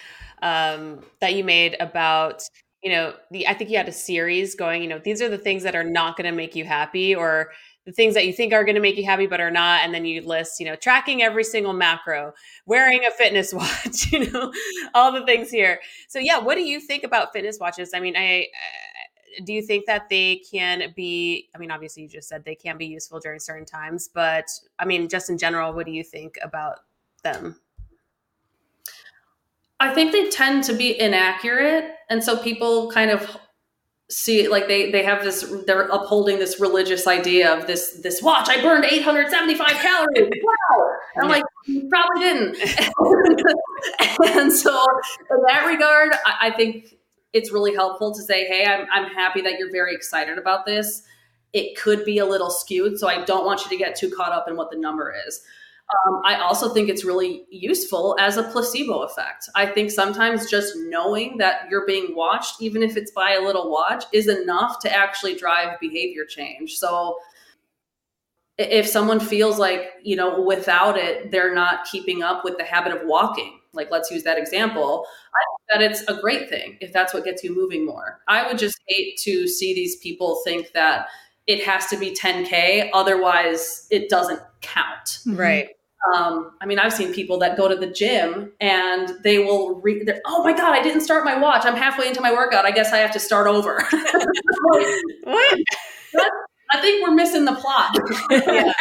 um, that you made about, you know, the, I think you had a series going, you know, these are the things that are not going to make you happy or the things that you think are going to make you happy, but are not. And then you list, you know, tracking every single macro, wearing a fitness watch, you know, all the things here. So yeah, what do you think about fitness watches? I mean, I, uh, do you think that they can be, I mean, obviously you just said they can be useful during certain times, but I mean, just in general, what do you think about them?
I think they tend to be inaccurate. And so people kind of see like they they have this, they're upholding this religious idea of this this watch, I burned eight hundred seventy-five calories. Wow. And I'm like, you probably didn't. And so in that regard, I, I think it's really helpful to say, hey, I'm I'm happy that you're very excited about this. It could be a little skewed, so I don't want you to get too caught up in what the number is. Um, I also think it's really useful as a placebo effect. I think sometimes just knowing that you're being watched, even if it's by a little watch, is enough to actually drive behavior change. So if someone feels like, you know, without it, they're not keeping up with the habit of walking, like let's use that example, I think that it's a great thing if that's what gets you moving more. I would just hate to see these people think that it has to be ten K, otherwise it doesn't count.
Right.
Um, I mean, I've seen people that go to the gym and they will re- oh my God, I didn't start my watch. I'm halfway into my workout. I guess I have to start over.
What?
That's, I think we're missing the plot. Yeah.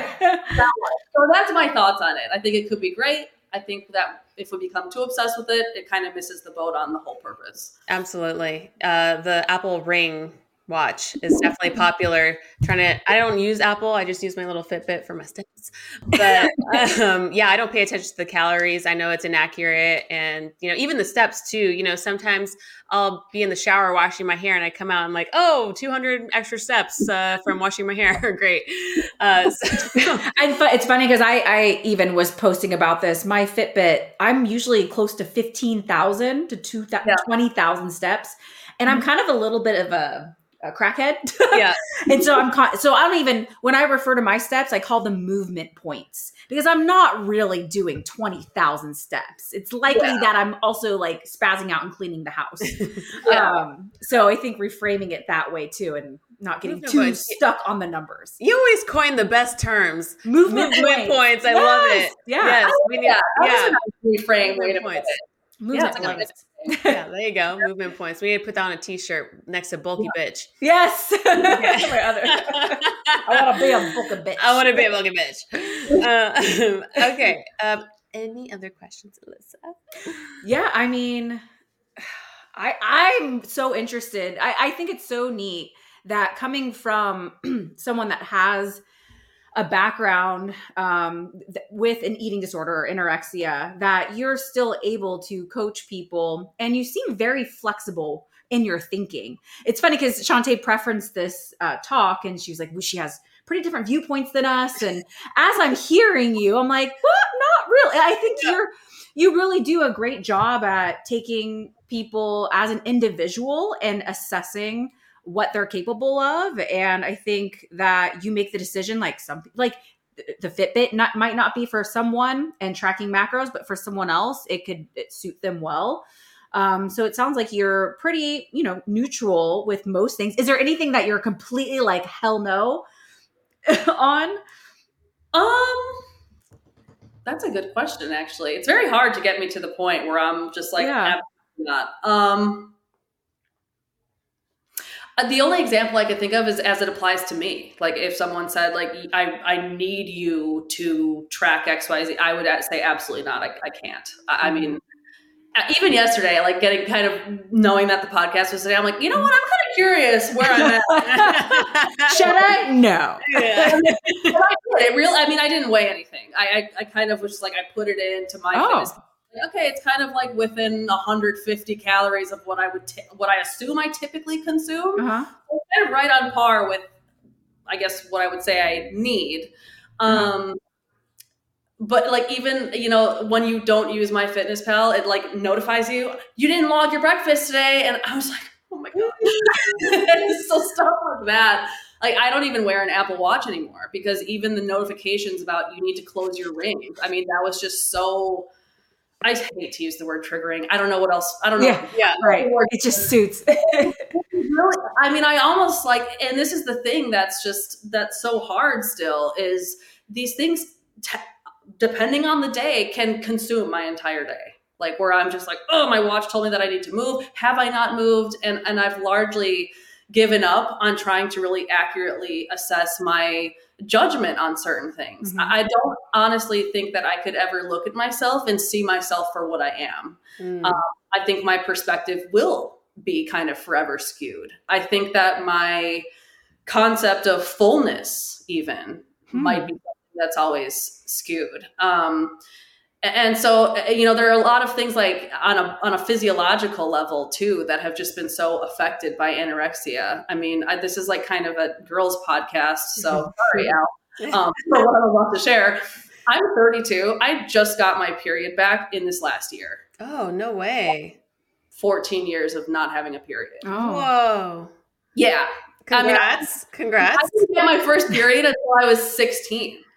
So that's my thoughts on it. I think it could be great. I think that if we become too obsessed with it, it kind of misses the boat on the whole purpose.
Absolutely. Uh, the Apple Ring watch is definitely popular. Trying to, I don't use Apple. I just use my little Fitbit for my steps. But um, yeah, I don't pay attention to the calories. I know it's inaccurate. And, you know, even the steps too, you know, sometimes I'll be in the shower washing my hair and I come out and I'm like, oh, two hundred extra steps uh, from washing my hair. Great. Uh, so.
And it's funny because I, I even was posting about this. My Fitbit, I'm usually close to fifteen thousand to two,
Yeah.
twenty thousand steps. And I'm kind of a little bit of a, a crackhead.
Yeah.
And so I'm, con- so I don't even, when I refer to my steps, I call them movement points because I'm not really doing twenty thousand steps. It's likely
Yeah.
that I'm also like spazzing out and cleaning the house.
Yeah.
Um, so I think reframing it that way too, and not getting
Movement
too
points.
stuck on the numbers.
You always coin the best terms.
Movement,
Movement
points.
points. I
Yes.
love it.
Yeah.
Yes. We need,
Yeah, that
yeah.
was a nice reframe way to
Movement
put
points.
it.
Movement
it's a good
points.
Yeah, there you go. Movement points. We need to put that on a t-shirt next to bulky bitch.
Yes. My other. I want to be a book of bitch.
I want to be a bulky bitch. Uh, okay. Um, any other questions, Alyssa?
Yeah, I mean, I I'm so interested. I, I think it's so neat that coming from someone that has a background um, th- with an eating disorder or anorexia, that you're still able to coach people, and you seem very flexible in your thinking. It's funny because Shantae preferenced this uh, talk, and she was like, well, she has pretty different viewpoints than us. And as I'm hearing you, I'm like, what? Not really. I think
Yeah.
you're you really do a great job at taking people as an individual and assessing what they're capable of. And I think that you make the decision, like some, like the Fitbit not, might not be for someone and tracking macros, but for someone else, it could it suit them well. Um, so it sounds like you're pretty, you know, neutral with most things. Is there anything that you're completely like, hell no on?
Um, that's a good question, actually. It's very hard to get me to the point where I'm just like,
Yeah.
absolutely not. Um, Uh, The only example I could think of is as it applies to me. Like if someone said like, I, I need you to track X, Y, Z, I would say absolutely not. I, I can't. I, I mean, uh, even yesterday, like getting kind of knowing that the podcast was today, I'm like, you know what? I'm kind of curious where I'm at.
Should I? No.
Yeah.
But I did. It real. I mean, I didn't weigh anything. I, I, I kind of was just like, I put it into my
Oh.
fitness. Okay, it's kind of like within one hundred fifty calories of what I would, t- what I assume I typically consume.
Uh-huh.
It's kind of right on par with, I guess, what I would say I need. Um, but like even, you know, when you don't use MyFitnessPal, it like notifies you, you didn't log your breakfast today. And I was like, oh my God. So stuff like that. Like I don't even wear an Apple Watch anymore because even the notifications about you need to close your ring. I mean, that was just so, I hate to use the word triggering. I don't know what else. I don't know.
Yeah.
Yeah.
Right. It just suits.
Really, I mean, I almost like, and this is the thing that's just, that's so hard still is these things, t- depending on the day, can consume my entire day. Like where I'm just like, oh, my watch told me that I need to move. Have I not moved? And and I've largely given up on trying to really accurately assess my judgment on certain things.
Mm-hmm.
I I don't honestly think that I could ever look at myself and see myself for what I am.
Mm.
Um, I think my perspective will be kind of forever skewed. I think that my concept of fullness even
Hmm.
might be something that's always skewed. Um, and so, you know, there are a lot of things like on a, on a physiological level too, that have just been so affected by anorexia. I mean, I, this is like kind of a girls podcast. So sorry, Al, um, for what I'm about to share. I'm thirty-two. I just got my period back in this last year.
Oh, no way.
fourteen years of not having a period.
Oh.
Whoa.
Yeah. I mean,
Congrats.
I
Congrats.
didn't get my first period until I was sixteen.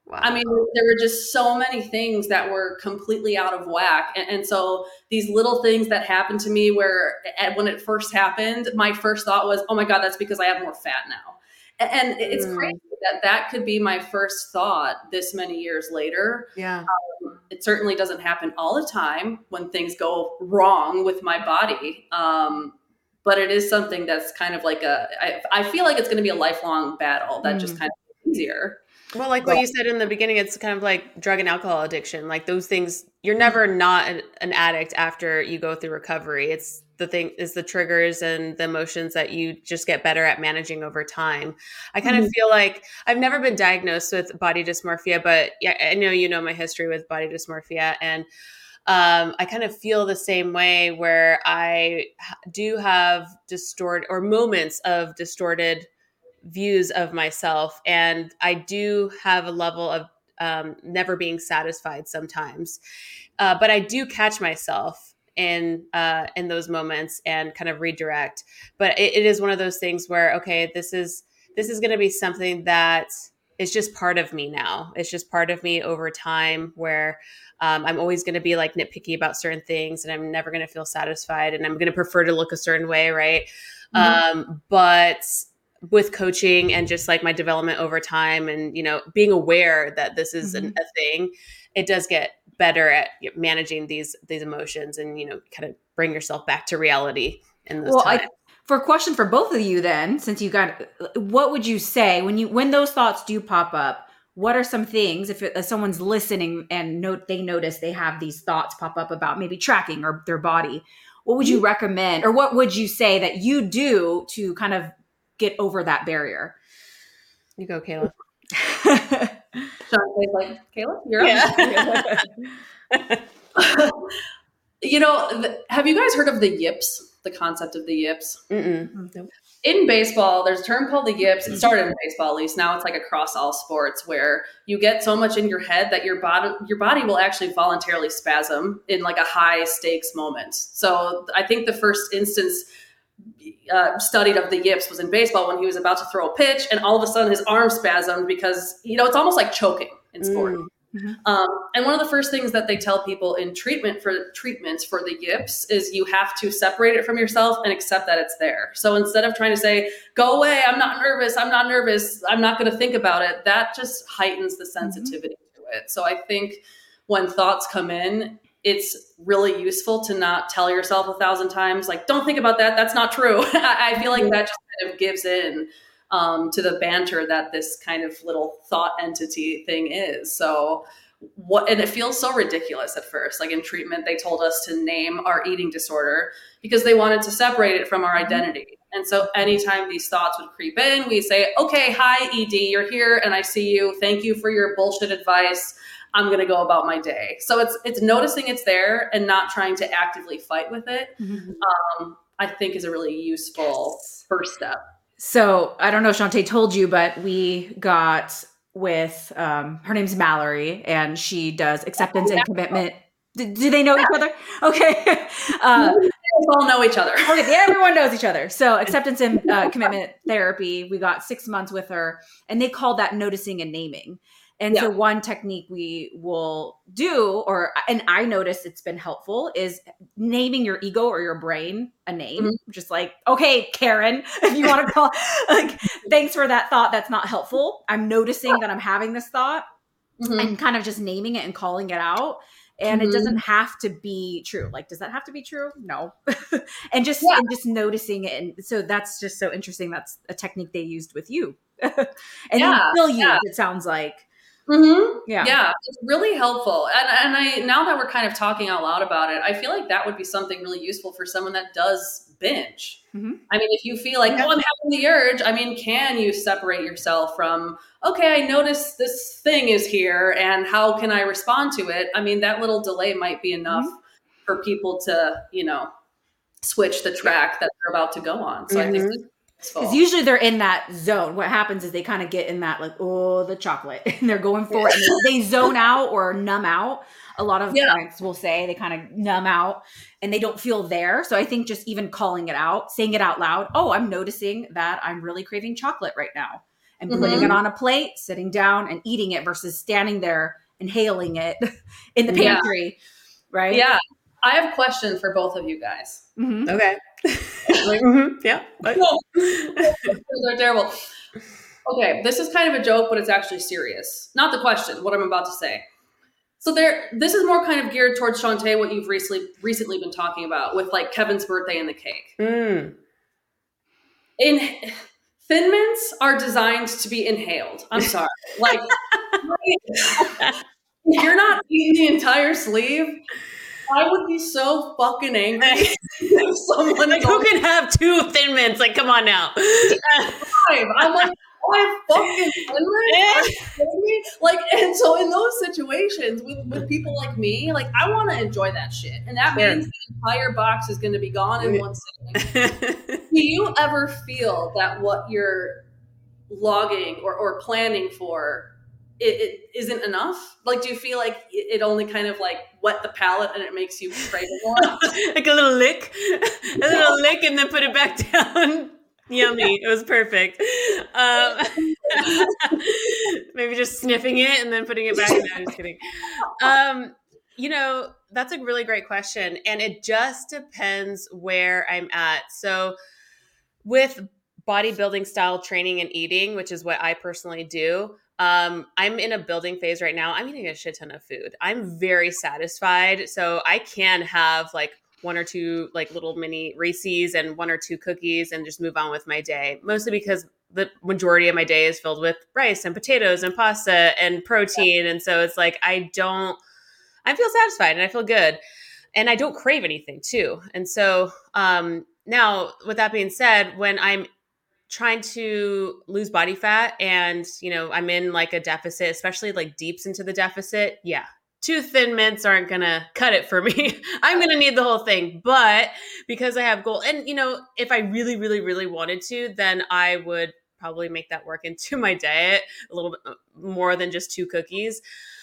Wow.
I mean, there were just so many things that were completely out of whack. And, and so these little things that happened to me where at, when it first happened, my first thought was, oh my God, that's because I have more fat now. And, and it's
Mm.
crazy that that could be my first thought this many years later.
Yeah.
Um, it certainly doesn't happen all the time when things go wrong with my body. Um, but it is something that's kind of like a, I, I feel like it's going to be a lifelong battle that
Mm.
just kind of gets easier.
Well, like what you said in the beginning, it's kind of like drug and alcohol addiction. Like those things, you're never not an, an addict after you go through recovery. It's the thing is the triggers and the emotions that you just get better at managing over time. I kind
Mhm.
of feel like I've never been diagnosed with body dysmorphia, but yeah, I know you know my history with body dysmorphia, and um, I kind of feel the same way where I do have distorted or moments of distorted views of myself. And I do have a level of um, never being satisfied sometimes. Uh, but I do catch myself in uh, in those moments and kind of redirect. But it, it is one of those things where, okay, this is this is going to be something that is just part of me now. It's just part of me over time where um, I'm always going to be like nitpicky about certain things and I'm never going to feel satisfied and I'm going to prefer to look a certain way, right? Mm-hmm. Um, but with coaching and just like my development over time and, you know, being aware that this is mm-hmm. an, a thing, it does get better at managing these, these emotions and, you know, kind of bring yourself back to reality in those
well,
times.
I, for a question for both of you then, since you got, what would you say when you, when those thoughts do pop up, what are some things if, it, if someone's listening and note, they notice they have these thoughts pop up about maybe tracking or their body, what would you recommend or what would you say that you do to kind of get over that barrier?
You go, Kayla.
Sean, like, Kayla, you're up. Yeah. You know, the, have you guys heard of the yips? The concept of the yips?
Mm-mm. Nope.
In baseball, there's a term called the yips. It started in baseball, at least. Now it's like across all sports, where you get so much in your head that your body, your body will actually voluntarily spasm in like a high stakes moment. So I think the first instance Uh, studied of the yips was in baseball when he was about to throw a pitch and all of a sudden his arm spasmed because, you know, it's almost like choking in sport. Mm-hmm. Um, and one of the first things that they tell people in treatment for treatments for the yips is you have to separate it from yourself and accept that it's there. So instead of trying to say, go away, I'm not nervous, I'm not nervous, I'm not going to think about it, that just heightens the sensitivity mm-hmm. to it. So I think when thoughts come in, it's really useful to not tell yourself a thousand times, like, don't think about that. That's not true. I feel like that just kind of gives in um, to the banter that this kind of little thought entity thing is. So what, and it feels so ridiculous at first. Like in treatment, they told us to name our eating disorder because they wanted to separate it from our identity. And so anytime these thoughts would creep in, we say, okay, hi, E D, you're here and I see you. Thank you for your bullshit advice. I'm going to go about my day. So it's it's noticing it's there and not trying to actively fight with it, mm-hmm. um, I think is a really useful first step.
So I don't know if Shantae told you, but we got with, um, her name's Mallory, and she does acceptance and commitment. Do, do they know each other? Okay. Uh,
we all know each other.
Okay, yeah, everyone knows each other. So acceptance and uh, commitment therapy, we got six months with her, and they call that noticing and naming. And yeah. so one technique we will do, or, and I noticed it's been helpful, is naming your ego or your brain a name. Mm-hmm. Just like, okay, Karen, if you want to call, like, thanks for that thought. That's not helpful. I'm noticing that I'm having this thought mm-hmm. and kind of just naming it and calling it out. And mm-hmm. it doesn't have to be true. Like, does that have to be true? No. and just, yeah. and just noticing it. And so that's just so interesting. That's a technique they used with you and yeah. you still use, yeah. it sounds like.
Mm-hmm. Yeah. Yeah. It's really helpful. And, and I, now that we're kind of talking out loud about it, I feel like that would be something really useful for someone that does binge. Mm-hmm. I mean, if you feel like, yeah. oh, I'm having the urge, I mean, can you separate yourself from, okay, I noticed this thing is here and how can I respond to it? I mean, that little delay might be enough mm-hmm. for people to, you know, switch the track that they're about to go on. So mm-hmm. I think that's
because usually they're in that zone. What happens is they kind of get in that like, oh, the chocolate, and they're going for it. And they zone out or numb out. A lot of yeah. clients will say they kind of numb out and they don't feel there. So I think just even calling it out, saying it out loud. Oh, I'm noticing that I'm really craving chocolate right now. and
Mhm.
putting it on a plate, sitting down and eating it versus standing there inhaling it in the
Yeah.
pantry. Right?
Yeah. I have a question for both of you guys.
Mhm.
Okay. Like, mhm, yeah. But-
They're terrible. Okay, this is kind of a joke, but it's actually serious. Not the question, what I'm about to say. So there, this is more kind of geared towards Shantae, what you've recently recently been talking about with like Kevin's birthday and the cake.
Mm.
In Thin Mints are designed to be inhaled. I'm sorry, like if you're not eating the entire sleeve, I would be so fucking angry if someone
Like, who can have two Thin Mints? Like, come on now.
five. I'm like, five fucking Thin Mints? Are you kidding me? Like, and so in those situations with, with people like me, like, I want to enjoy that shit. And that
Sure.
means the entire box is going to be gone in one sitting. Do you ever feel that what you're logging or, or planning for it, it isn't enough? Like, do you feel like it only kind of like wet the palate and it makes you crave it more?
Like a little lick, a little lick, and then put it back down. Yummy. It was perfect. Um, maybe just sniffing it and then putting it back. No, I'm just kidding. Um, you know, that's a really great question. And it just depends where I'm at. So with bodybuilding style training and eating, which is what I personally do, um, I'm in a building phase right now. I'm eating a shit ton of food. I'm very satisfied. So I can have like one or two like little mini Reese's and one or two cookies and just move on with my day. Mostly because the majority of my day is filled with rice and potatoes and pasta and protein. And so it's like, I don't, I feel satisfied and I feel good and I don't crave anything too. And so, um, now with that being said, when I'm trying to lose body fat and, you know, I'm in like a deficit, especially like deeps into the deficit. Yeah. Two Thin Mints aren't going to cut it for me. I'm going to need the whole thing. But because I have goal and, you know, if I really, really, really wanted to, then I would probably make that work into my diet a little bit more than just two cookies.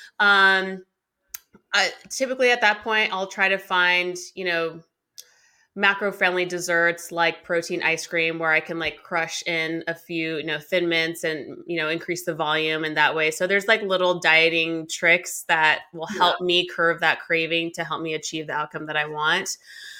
Um, I, typically at that point, I'll try to find, you know, macro-friendly desserts like protein ice cream where I can like crush in a few, you know, Thin Mints and, you know, increase the volume in that way. So there's like little dieting tricks that will help yeah. me curve that craving to help me achieve the outcome that I want.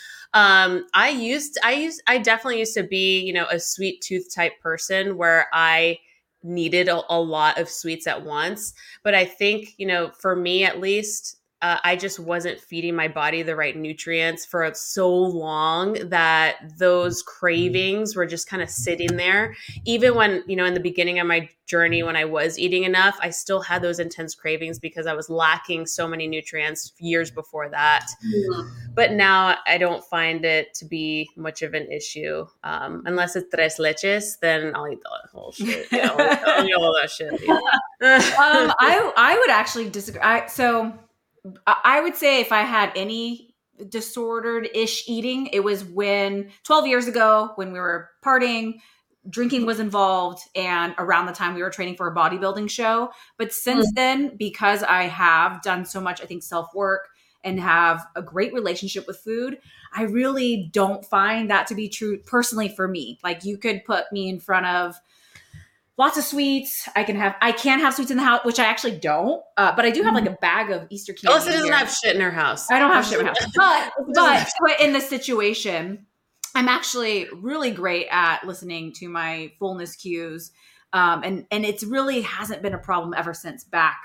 Um, I used, I used, I definitely used to be, you know, a sweet tooth type person where I needed a, a lot of sweets at once. But I think, you know, for me at least, Uh, I just wasn't feeding my body the right nutrients for so long that those cravings were just kind of sitting there. Even when, you know, in the beginning of my journey, when I was eating enough, I still had those intense cravings because I was lacking so many nutrients years before that. Mm. But now I don't find it to be much of an issue. Um, unless it's tres leches, then I'll eat the whole shit. Yeah, I'll, I'll eat all that shit.
um, I, I would actually disagree. I, so... I would say if I had any disordered-ish eating, it was when twelve years ago when we were partying, drinking was involved, and around the time we were training for a bodybuilding show. But since mm. then, because I have done so much, I think, self-work and have a great relationship with food, I really don't find that to be true personally for me. Like you could put me in front of lots of sweets. I can have, I can have sweets in the house, which I actually don't. Uh, but I do have like a bag of Easter candy.
Alyssa doesn't have shit in her house.
I don't have shit in my house. But, but, but in this situation, I'm actually really great at listening to my fullness cues. Um, and, and it's really hasn't been a problem ever since back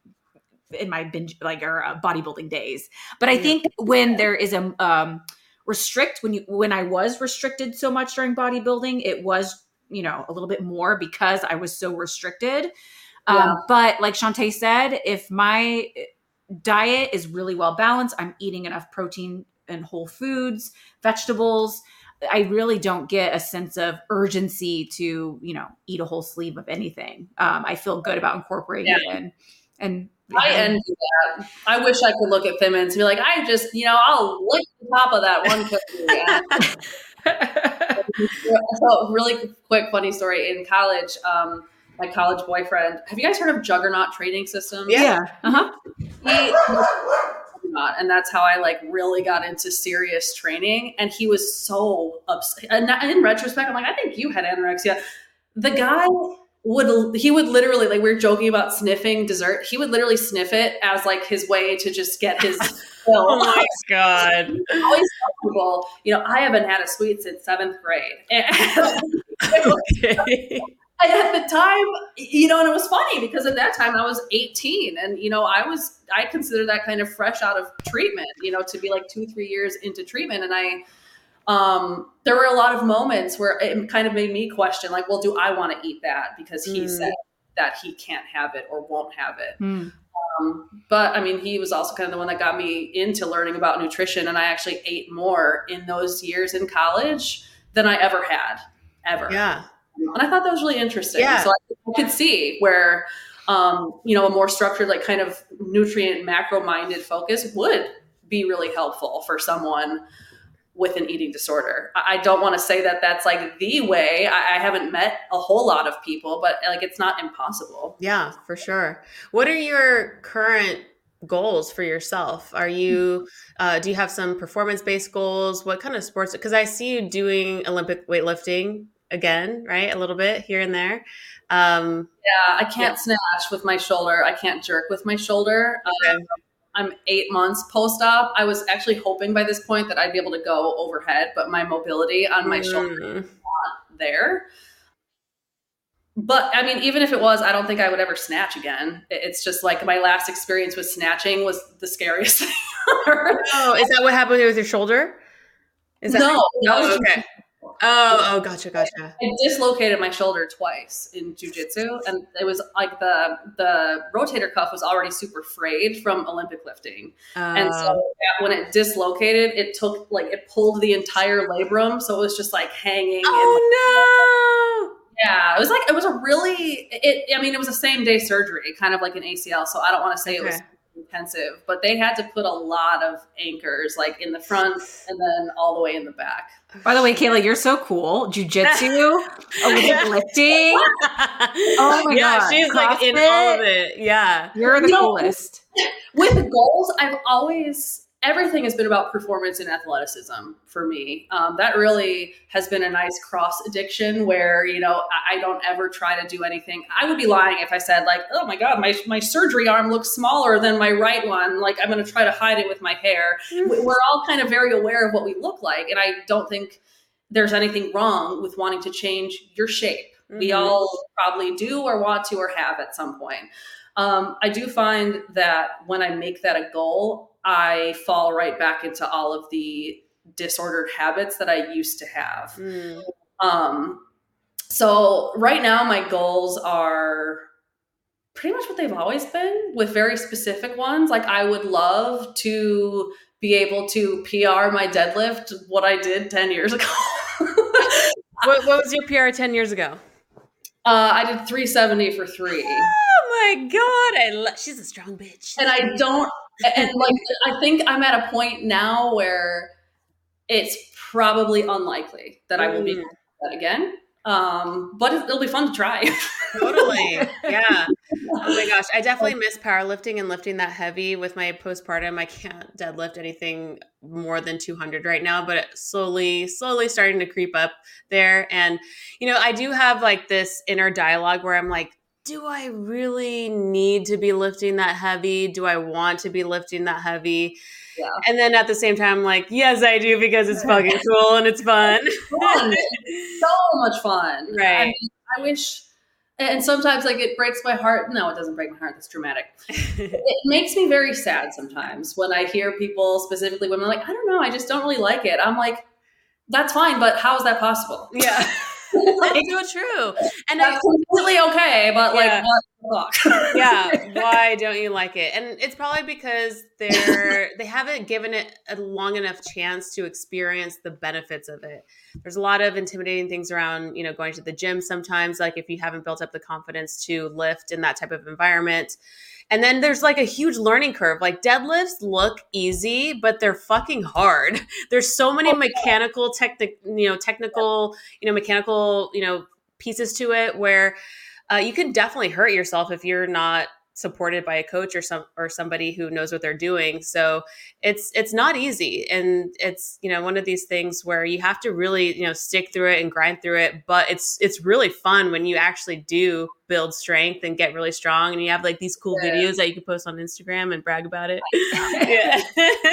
in my binge, like, or uh, bodybuilding days. But I think when there is a, um, restrict, when you, when I was restricted so much during bodybuilding, it was, you know, a little bit more because I was so restricted. Um, yeah. But like Shantae said, if my diet is really well balanced, I'm eating enough protein and whole foods, vegetables, I really don't get a sense of urgency to, you know, eat a whole sleeve of anything. Um, I feel good about incorporating yeah. it in. And
I envy that. I wish I could look at Thin Mints and be like, I just, you know, I'll lick the top of that one cookie. So really quick funny story in college, um my college boyfriend, have you guys heard of Juggernaut Training Systems?
Yeah. Uh-huh.
He, and that's how I like really got into serious training, and he was so upset. And in retrospect, I'm like, I think you had anorexia. The guy would, he would literally, like, we were joking about sniffing dessert. He would literally sniff it as like his way to just get his fill.
Oh my God.
Always comfortable. You know, I haven't had a sweet since seventh grade. And,
Okay.
and at the time, you know, and it was funny because at that time I was eighteen and, you know, I was, I consider that kind of fresh out of treatment, you know, to be like two, three years into treatment. And I, um, there were a lot of moments where it kind of made me question, like, well, do I want to eat that? Because he
Mm.
said that he can't have it or won't have it.
Mm.
Um, but I mean, he was also kind of the one that got me into learning about nutrition. And I actually ate more in those years in college than I ever had, ever.
Yeah.
And I thought that was really interesting.
Yeah.
So I could see where, um, you know, a more structured, like kind of nutrient macro minded focus would be really helpful for someone with an eating disorder. I I don't want to say that that's like the way. I, I haven't met a whole lot of people, but like, it's not impossible.
Yeah, for sure. What are your current goals for yourself? Are you, uh, do you have some performance-based goals? What kind of sports? Because I see you doing Olympic weightlifting again, right? A little bit here and there. Um,
Yeah, I can't snatch with my shoulder. I can't jerk with my shoulder.
Okay.
Um, I'm eight months post-op. I was actually hoping by this point that I'd be able to go overhead, but my mobility on my shoulder
mm,
is not there. But I mean, even if it was, I don't think I would ever snatch again. It- It's just like my last experience with snatching was the scariest thing ever.
Oh, is that what happened with your shoulder? Is that
No, that
Oh,
was
okay. Oh, oh, gotcha, gotcha.
I dislocated my shoulder twice in jujitsu, and it was like the the rotator cuff was already super frayed from Olympic lifting, and so
Uh,
that- when it dislocated, it took like it pulled the entire labrum, so it was just like hanging.
oh
And, yeah, it was like it was a really it. I mean, it was a same day surgery, kind of like an A C L. So I don't want to say it was
Okay.
intensive, but they had to put a lot of anchors, like in the front and then all the way in the back.
By the way, Kayla, you're so cool. Jujitsu, Olympic lifting. Oh my
yeah,
God.
she's like in
CrossFit?
all of it. Yeah.
You're the
No.
coolest.
With goals, I've always, everything has been about performance and athleticism for me. Um, that really has been a nice cross addiction where, you know, I, I don't ever try to do anything. I would be lying if I said like, oh my God, my, my surgery arm looks smaller than my right one. Like I'm going to try to hide it with my hair. We- We're all kind of very aware of what we look like. And I don't think there's anything wrong with wanting to change your shape. We
Mhm.
all probably do or want to or have at some point. Um, I do find that when I make that a goal, I fall right back into all of the disordered habits that I used to have.
Mm.
Um, so right now my goals are pretty much what they've always been, with very specific ones. Like I would love to be able to P R my deadlift what I did ten years ago.
What, what was your P R ten years ago?
Uh, I did three seventy for three.
Oh my God. I lo- she's a strong bitch.
And I don't, and like, I think I'm at a point now where it's probably unlikely that I will be
Mm.
able to do that again. Um, but it- it'll be fun to try.
Totally. Yeah. Oh my gosh. I definitely miss powerlifting and lifting that heavy with my postpartum. I can't deadlift anything more than two hundred right now, but it's slowly, slowly starting to creep up there. And, you know, I do have like this inner dialogue where I'm like, do I really need to be lifting that heavy? Do I want to be lifting that heavy?
Yeah.
And then at the same time, I'm like, yes, I do, because it's fucking cool and it's fun.
Fun. So much fun.
Right.
I mean, I wish, and sometimes like it breaks my heart. No, it doesn't break my heart. That's dramatic. It makes me very sad sometimes when I hear people, specifically women, like, I don't know, I just don't really like it. I'm like, that's fine, but how is that possible?
Yeah. It's so true. And I,
That's completely okay, but like,
Yeah.
what the fuck?
yeah, why don't you like it? And it's probably because they're they haven't given it a long enough chance to experience the benefits of it. There's a lot of intimidating things around, you know, going to the gym sometimes, like if you haven't built up the confidence to lift in that type of environment. And then there's like a huge learning curve. Like deadlifts look easy, but they're fucking hard. There's so many mechanical technic, you know, technical, you know, mechanical, you know, pieces to it where uh, you can definitely hurt yourself if you're not supported by a coach or some or somebody who knows what they're doing. So it's it's not easy, and it's, you know, one of these things where you have to really, you know, stick through it and grind through it. But it's it's really fun when you actually do build strength and get really strong, and you have like these cool yeah. videos that you can post on Instagram and brag about it. Yeah.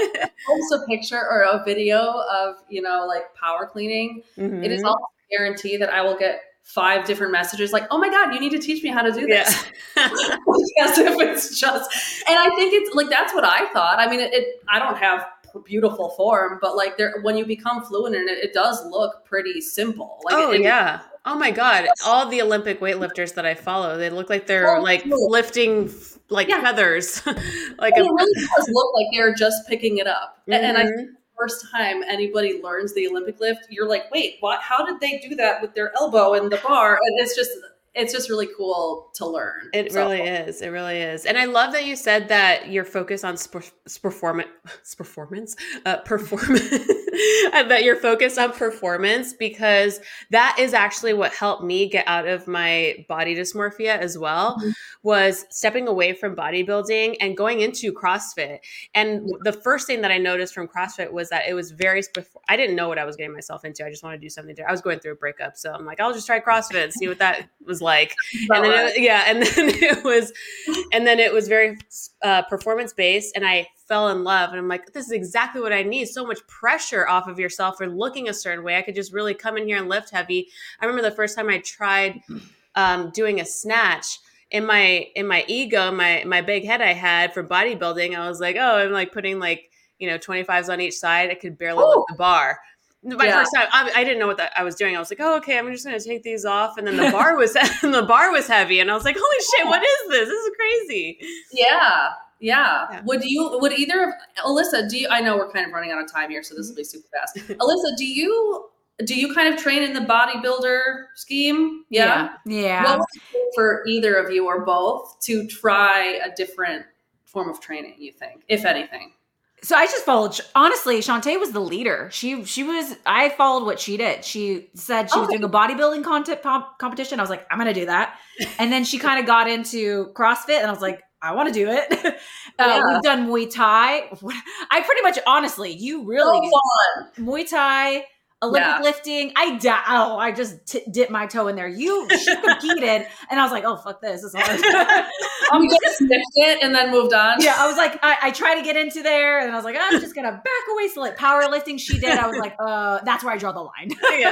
Post a picture or a video of, you know, like power cleaning. Mm-hmm. It is almost a guarantee that I will get five different messages like, oh my God, you need to teach me how to do this. Yeah. As if it's just, and I think it's like, that's what I thought. I mean, it, it I don't have beautiful form, but like there, when you become fluent in it, it does look pretty simple. Like,
oh
it,
yeah. Oh my God. All the Olympic weightlifters that I follow, they look like they're oh, like cool. lifting like yeah. feathers. Like
and
a-
it really does look like they're just picking it up. Mm-hmm. And I think first time anybody learns the Olympic lift, you're like, wait, what? How did they do that with their elbow in the bar? And it's just, it's just really cool to learn.
It
so.
really is. It really is. And I love that you said that you're focused on sp- performance, performance, uh, performance, that you're focused on performance, because that is actually what helped me get out of my body dysmorphia as well, mm-hmm. was stepping away from bodybuilding and going into CrossFit. And the first thing that I noticed from CrossFit was that it was very, sp- I didn't know what I was getting myself into. I just wanted to do something different. I was going through a breakup. So I'm like, I'll just try CrossFit and see what that was like. And then it, yeah, and then it was, and then it was very uh, performance based, and I fell in love. And I'm like, this is exactly what I need. So much pressure off of yourself for looking a certain way. I could just really come in here and lift heavy. I remember the first time I tried um, doing a snatch. In my in my ego, my my big head I had for bodybuilding, I was like, oh, I'm like putting like, you know, twenty-fives on each side. I could barely
Ooh.
lift the bar. My
yeah.
first time, I, I didn't know what that I was doing. I was like, "Oh, okay, I'm just going to take these off." And then the bar was the bar was heavy, and I was like, "Holy shit, what is this? This is crazy."
Yeah, yeah. yeah. Would you? Would either of Alyssa? Do you? I know we're kind of running out of time here, so this will be super fast. Alyssa, do you? Do you kind of train in the bodybuilder scheme? Yeah,
yeah. yeah.
What would it take for either of you or both to try a different form of training? You think, if anything?
So I just followed, honestly, Shantae was the leader. She, she was, I followed what she did. She said she was doing a bodybuilding content comp- competition. I was like, I'm going to do that. And then she kind of got into CrossFit, and I was like, I want to do it. uh, yeah. We've done Muay Thai. I pretty much, honestly, you really,
so fun.
Muay Thai, Olympic yeah. lifting. I da- oh, I just t- dipped my toe in there. You, she competed, and I was like, oh, fuck this. This is hard.
I'm you just sniffed it and then moved on.
Yeah, I was like, I, I tried to get into there, and I was like, I'm just gonna back away. So like powerlifting, she did. I was like, uh, that's where I draw the line.
Yeah.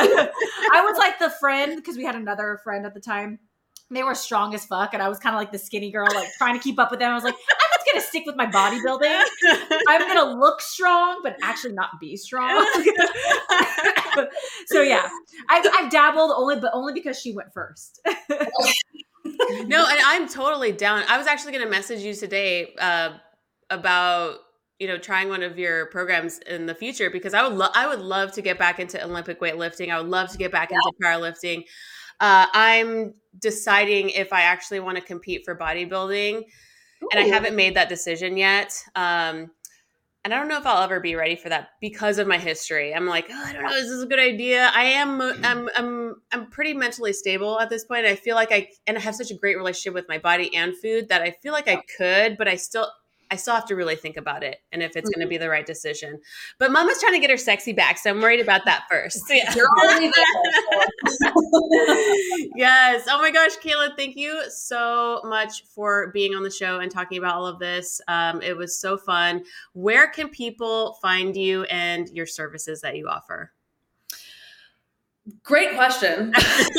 I was like the friend, because we had another friend at the time. They were strong as fuck, and I was kind of like the skinny girl, like trying to keep up with them. I was like, I'm just gonna stick with my bodybuilding. I'm gonna look strong, but actually not be strong. So yeah, I've, I've dabbled only, but only because she went first.
No, and I'm totally down. I was actually going to message you today uh, about, you know, trying one of your programs in the future, because I would lo- I would love to get back into Olympic weightlifting. I would love to get back yeah. into powerlifting. Uh, I'm deciding if I actually want to compete for bodybuilding, Ooh. and I haven't made that decision yet. Um, and I don't know if I'll ever be ready for that because of my history. I'm like, oh, I don't know, is this a good idea? I am, I'm, I'm, I'm pretty mentally stable at this point. I feel like I, and I have such a great relationship with my body and food that I feel like I could, but I still, I still have to really think about it and if it's mm-hmm. going to be the right decision. But Mama's trying to get her sexy back, so I'm worried about that first. Yeah. You're already there. Yes. Oh my gosh, Kayla, thank you so much for being on the show and talking about all of this. Um, it was so fun. Where can people find you and your services that you offer?
Great question.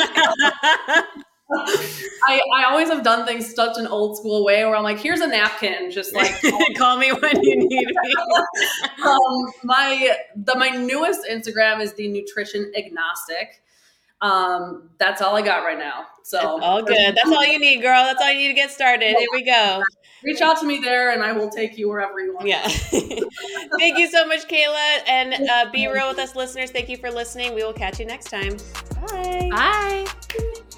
I, I always have done things such an old school way where I'm like, here's a napkin, just like
call me when you need me.
um, my the my newest Instagram is the Nutrition Agnostic. Um, that's all I got right now. So
it's all good. That's all you need, girl. That's all you need to get started. Here we go.
Reach out to me there, and I will take you wherever you want.
Yeah. Thank you so much, Kayla, and uh, be real with us, listeners. Thank you for listening. We will catch you next time. Bye.
Bye.